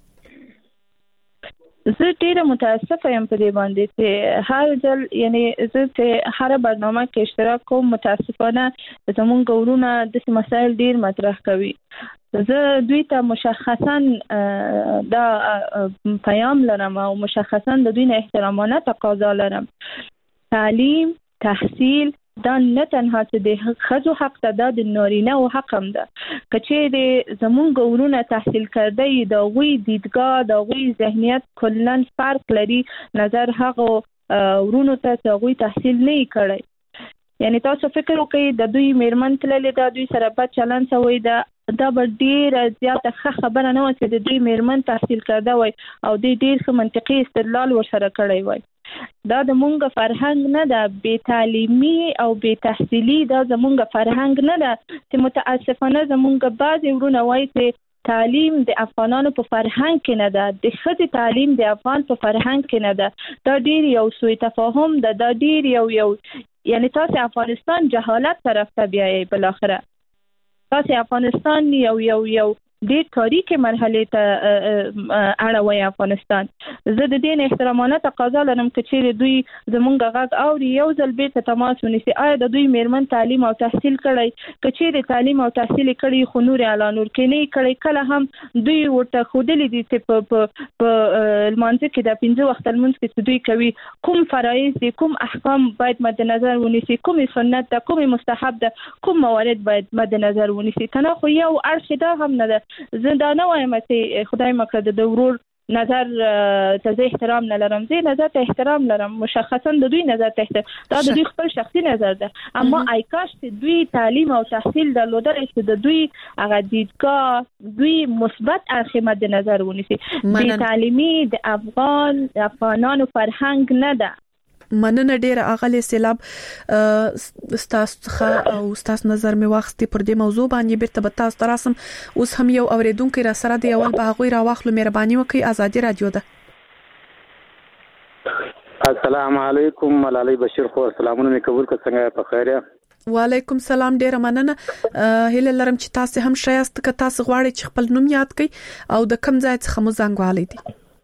زه ډیره متاسفه یم په دې باندې چې هر ځل یعنی زه ته هر برنامه کې اشتراک کوم، متاسفانه زمونږ ورونه د مسایل ډیر مطرح کوي. زه دوی ته مشخصا دا پیام لرم او مشخصا د دوی نه احترامانه تقاضا لرم. تعلیم، تحصیل دا نه تنها چې د ښځو حق ته دا د نارینه او حق هم ده. که چې د زمونږ ورونه تحصیل کرده د هغوی دیدګاه د هغوی ذهنیت کلن فرق لري نظر هغه ورونو ته چې هغوی تحصیل نه کړی. یعنی تاسو فکر وکړئ د دوی میرمن تللې ده، دوی سره بد چلند شوی ده، دا به ډیره زیاته ښه خبره نه وه چې د دوی میرمن تحصیل کرده وای او دوی ډیر ښه منطقي استدلال ورسره کړی وای. دا د مونږ فرهنګ نه ده، بې تعلیمي او بې تحصیلي دا زمونږ فرهنګ نه ده چې متاسفانه زمونږ بعضې ورونه وایي چې تعلیم د افغانانو په فرهنګ کې نه ده، د ښځې تعلیم د افغان په فرهنګ کې نه ده. دا ډیر یو سوء تفاهم ده، دا ډیر یو یو یعنی تاسو افغانستان جهالت طرف ته بیایي. بالاخره تاسو افغانستان یو یو یو ډیر تاریخي مرحله ته اړوي افغانستان. زه د دې احترامانه تقاضا لرم چې دوی زمونږ غږ اوري یو ځل بیرته تماس ونیسي. آیا د دوی میرمن تعلیم او تحصیل کړی؟ که چیرې تعلیم او تحصیل کړی خو نور اعلان ورکړي نه کړی، کله هم دوی ورته خودلې دي چې په په لمانځه کې د پنځه وخت لمونځ کې دوی کوي کوم فرایض دي، کوم احکام باید مد نظر ونیسي، کوم سنت ده، کوم مستحب ده، کوم موارد باید مد نظر ونیسي. تنه خو یو اړخ دا هم نه ده. زه دا نه وایم چې خدای مکړه د ورور نظر ته زه احترام نه لرم، زه نظر ته احترام لرم، مشخصا د دوی نظر ته احترام، دا د دوی خپل شخصي نظر ده. اما ای کاش چې دوی تعلیم او تحصیل درلودل چې د دوی هغه دیدګاه دوی مثبت اړخ مد نظر ونیسي. د تعلیمي د افغان افغانانو فرهنګ نه ده. مننه ډیره اغلی سیلاب ستاسو او ستاسو نظر می واخستي پر دې موضوع باندې بیرته به تاسو تراسم. اوس هم یو اوریدونکو را سره دی اول به غوي را واخلو. مهرباني وکړئ. ازادي رادیو ده. السلام علیکم. ملالۍ بشیر خو سلامونه می قبول کړه. څنګه په خیر؟ وعلیکم سلام، ډیره مننه. هیله لرم چې تاسو هم شایست ک تاسو غواړئ چې خپل نوم یاد کړئ او د کوم ځای څخه مو زنګ والی دي.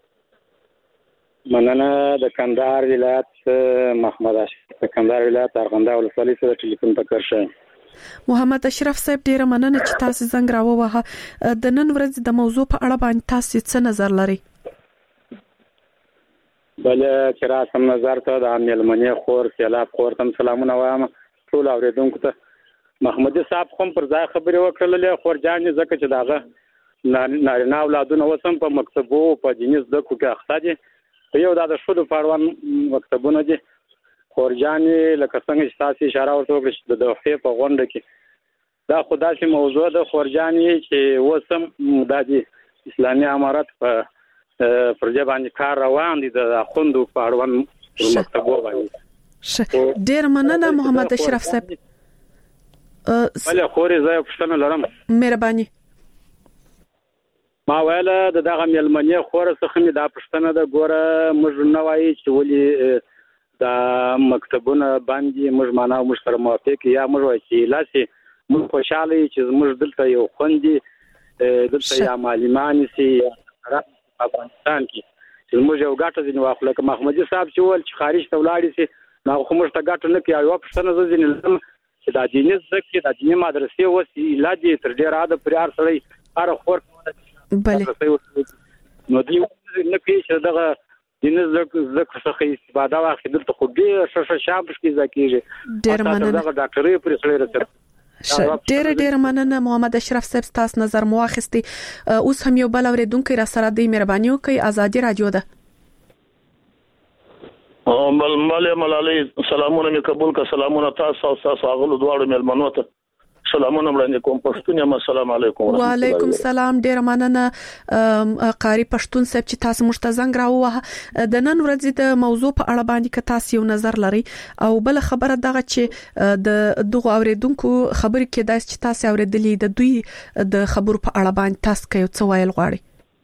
مننه. د کندهار ولایت محمد اشرف، د کندهار ولایت ارغنداو ولسوالۍ سره ټلیفون تکر شوم. محمد اشرف صاحب ډیره مننه چې تاسو زنګ راووهه. د نن ورځې د موضوع په اړه باندې تاسو څه نظر لرئ؟ بل چې را سم نظر ته د میلمنې خور سیلاب خور تم سلامونه وایم ټول اوریدونکو ته. محمد صاحب کوم پر ځای خبرې وکړلې خور جان زکه چې داغه نارینه اولادونه وسم په مکتبو په جنیس د کوکه اخته دي یو د شودو پاروان مکتبونه دي. خور جان لکه څنګه چې تاسو اشاره ورته د دوحې په غونډه کې دا خدای موضوع د خور جان چې وسم د اسلامي امارات په پروژه باندې کار روان دي د خوندو په اړوند مکتبو باندې. ډیر مننه محمد اشرف صاحب. بله خورې زه پوښتنه لرم. مهرباني. ما ویل د دغه میلمنې خور څخه مې دا پوښتنه ده ګوره موږ نه وایي چې ولې د مکتبونه باندې موږ معنا موږ سره موافق یا موږ وایي چې لاسي موږ خوشاله چې موږ دلته یو خوندي دلته یا معلمان سي افغانستان کې چې موږ یو ګټه ځنی واخلو. که محمدي صاحب چې ول چې خارج ته ولاړ شي نو خو موږ ته ګټه نه کوي. یو پښتنه ځنی لرم چې د دیني زکه د دیني مدرسې وسیله دي تر ډیر عادت پرار سره هر خور بله نو دی نه کوي چې دغه دیني زکه څخه استفاده واخلي دلته خو ډیر ششه شابش کې ځکیږي. ډیر مننه. دغه ډاکټري پر سره رسېږي. ډېر ډېر مننه محمد اشرف صاحب تاسو نظر مو واخستي. اوس هم یو بل اوریدونکو را سره دی مهرباني وکړئ. ازادي رادیو ده. او بل مال ملالي سلامونه می قبول کا سلامونه تاسو او تاسو غلو دواړو ملمنو ته سلامونه وړاندې کوم. پښتون یم. السلام علیکم. وعلیکم السلام. ډیر مننه قاری پښتون صاحب چې تاسو مشته زنګ راووه. د نن ورځې د موضوع په اړه باندې که تاسو یو نظر لرئ او بل خبره دغه چې د دغه اوریدونکو خبرې کې داس چې تاسو اوریدلې د دوی د خبرو په اړه باندې تاسو کوي څه ویل غواړي؟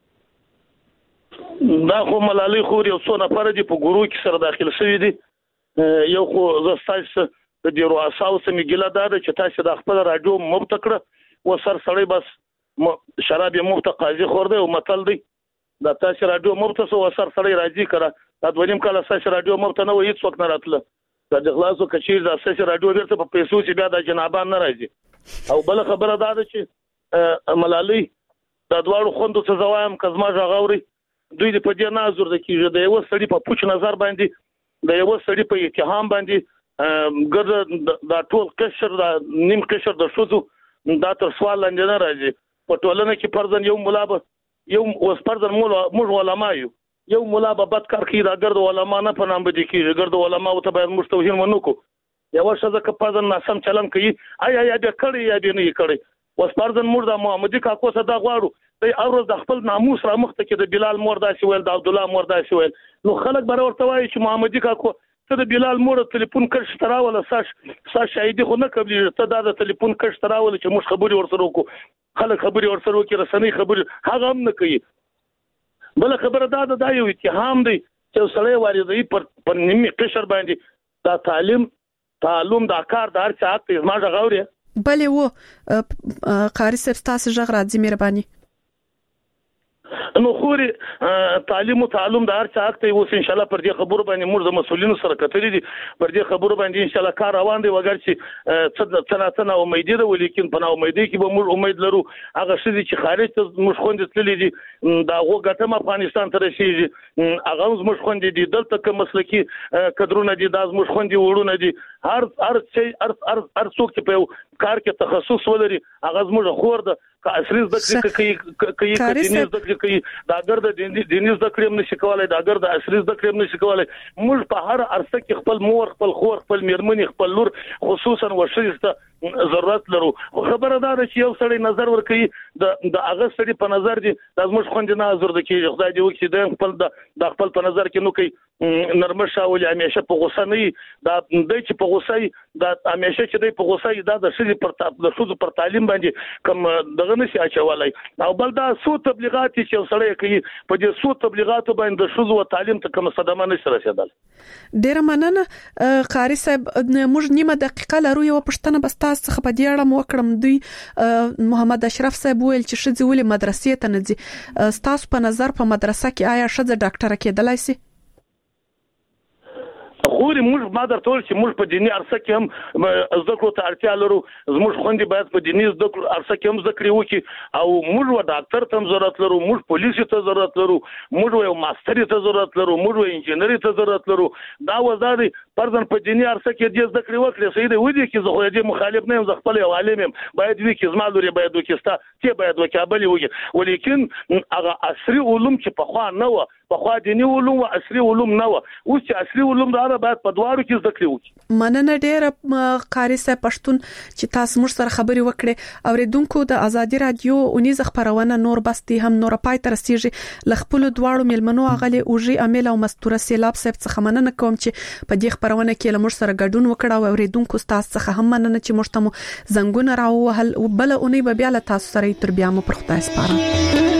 دا خو ملالي خو یو څو نفر دي په ګورو کې سره داخل شوی دي. یو خو زستایس د ډیرو اساو سمې ګله دا چې تاسو د خپل رادیو مفت کړه و سر سړی بس شراب مفت قاضي خور دی او متل دی دا تاسو رادیو مفت سو و سر سړی راځي کړه دا دویم کله تاسو رادیو مفت نه و هیڅ وخت نه راتله د خلاصو کچیر د تاسو رادیو ورته په پیسو چې بیا د جنابان نه راځي. او بل خبره دا ده چې ملالي د دواړو خوندو څه زوایم کزما ژغوري دوی په دې نظر د کیږي د یو سړی په پوښ نظر باندې د یو سړی په اتهام باندې ګر دا ټول قشر دا نیم قشر د شوزو دا تر سوال لاندې نه راځي. په ټولنه کې فرضاً یو مولا به یو اوس فرضاً مولا موږ علما یو یو مولا به بد کار کوي دا ګرد علما نه په نام باندې کیږي. ګرد علما او ته باید موږ توهین ونه کو. یو شزه که فرضاً ناسم چلن کوي آیا یا به کړی یا به نه کړی. اوس فرضاً موږ د محمدي کاکو صدا غواړو د اورز د خپل ناموس را مخته کې د بلال مور داسې ویل د عبد الله مور داسې ویل نو خلک به ورته وایي چې محمدي کاکو ته د بلال مور ټلیفون کړ شتراول ساش ساش شاهدي خو نه قبلي ته دا د ټلیفون کړ شتراول چې موږ خبري ورسره وکړو خلک خبري ورسره وکړي رسنۍ خبري هغه هم نه کوي. بل خبره دا دا یو اتهام دی چې سړی واردی پر پر نیمه قشر باندې دا تعلیم تعلم د کار د هر څه حق ما غوړي. بلې و قاری صاحب تاسو ژغ راځي مهرباني. نو خوري تعلیم او تعلم د هر څه حق ته اوس ان شاء الله پر دې خبرو باندې موږ د مسولینو سره کتلې دي پر دې خبرو باندې ان شاء الله کار روان دی وګر چې څه څه نه امید ده ولیکن په نو امید کې به موږ امید لرو هغه شې چې خارج ته موږ خوندې تللې دي دا هغه ګټم افغانستان ته رسیږي هغه موږ خوندې دي دلته کوم مسلکی کډرونه دي دا موږ خوندې وړونه دي هر هر څه هر هر هر څوک چې په کار کې تخصص ولري هغه موږ خور ده که اصلي ذکر کوي کوي دیني ذکر کوي دا ګرد دیني ذکر هم نشي کولای دا ګرد اصلي ذکر هم نشي کولای. موږ په هر عرصه کې خپل مور خپل خور خپل میرمن خپل لور خصوصا وشيسته ضرورت لرو. خبره دا ده چې یو سړی نظر ور کوي د د هغه سړي په نظر دي د موږ خوند نه نظر د کیږي خدای دې وکړي د خپل د خپل په نظر کې نو کوي نرمشه ولې همیشه په غوسه نه دا د چې په غوسه دا همیشه چې د په غوسه دا د شې پر د شوز پر تعلیم باندې کوم دغه نشي اچولای او بل دا سو تبلیغات چې سړی کوي په دې سو تبلیغات باندې د شوز او تعلیم ته کوم صدمه نشي رسیدل. ډیر مننه قاری صاحب، موږ نیمه دقیقه لرو یو پښتنه بس تاسو څخه په دې اړه مو وکړم. دوی محمد اشرف صاحب ویل چې شذ ولې مدرسې ته نه ځي، تاسو په نظر په مدرسه کې آیا شذ ډاکټر کېدلای شي؟ خوري موږ ما درته ویل چې موږ په دیني ارسه کې هم زده کړو ته اړتیا لرو. زموږ خوندې باید په دیني زده کړو ارسه کې هم زده کړې وکړي او موږ و ډاکټر ته هم ضرورت لرو، موږ پولیس ته ضرورت لرو، موږ یو ماستر ته ضرورت لرو، موږ انجینری ته ضرورت لرو. دا وزاري پرځن په دیني ارسه کې دې زده کړې وکړي سید ودی کې زه خو دې مخالف نه یم، زه خپل یو عالم یم، باید وی کې زما لوري باید وکستا چې باید وکابل وږي، ولیکن هغه عصري علوم چې په خوا نه و، په خوا دیني علوم او عصري علوم نه و، اوس چې عصري علوم دا باید په دوارو کې زده کړې وکړي. مننه ډېر قاری صاحب پښتون چې تاسو موږ سره خبرې وکړې. اوریدونکو د ازادي رادیو اونیز خبرونه نور بستی هم نور پای تر سیږي لخپل دواړو ملمنو اغلی اوجي امیل او مستوره سیلاب صاحب څخه مننه کوم چې په دې خبرونه کې له موږ سره ګډون وکړ. او اوریدونکو تاسو څخه هم مننه چې موږ ته زنګونه راوهل، بل اونۍ به بیا له تاسو سره تر بیا مو پر خدای سپارم.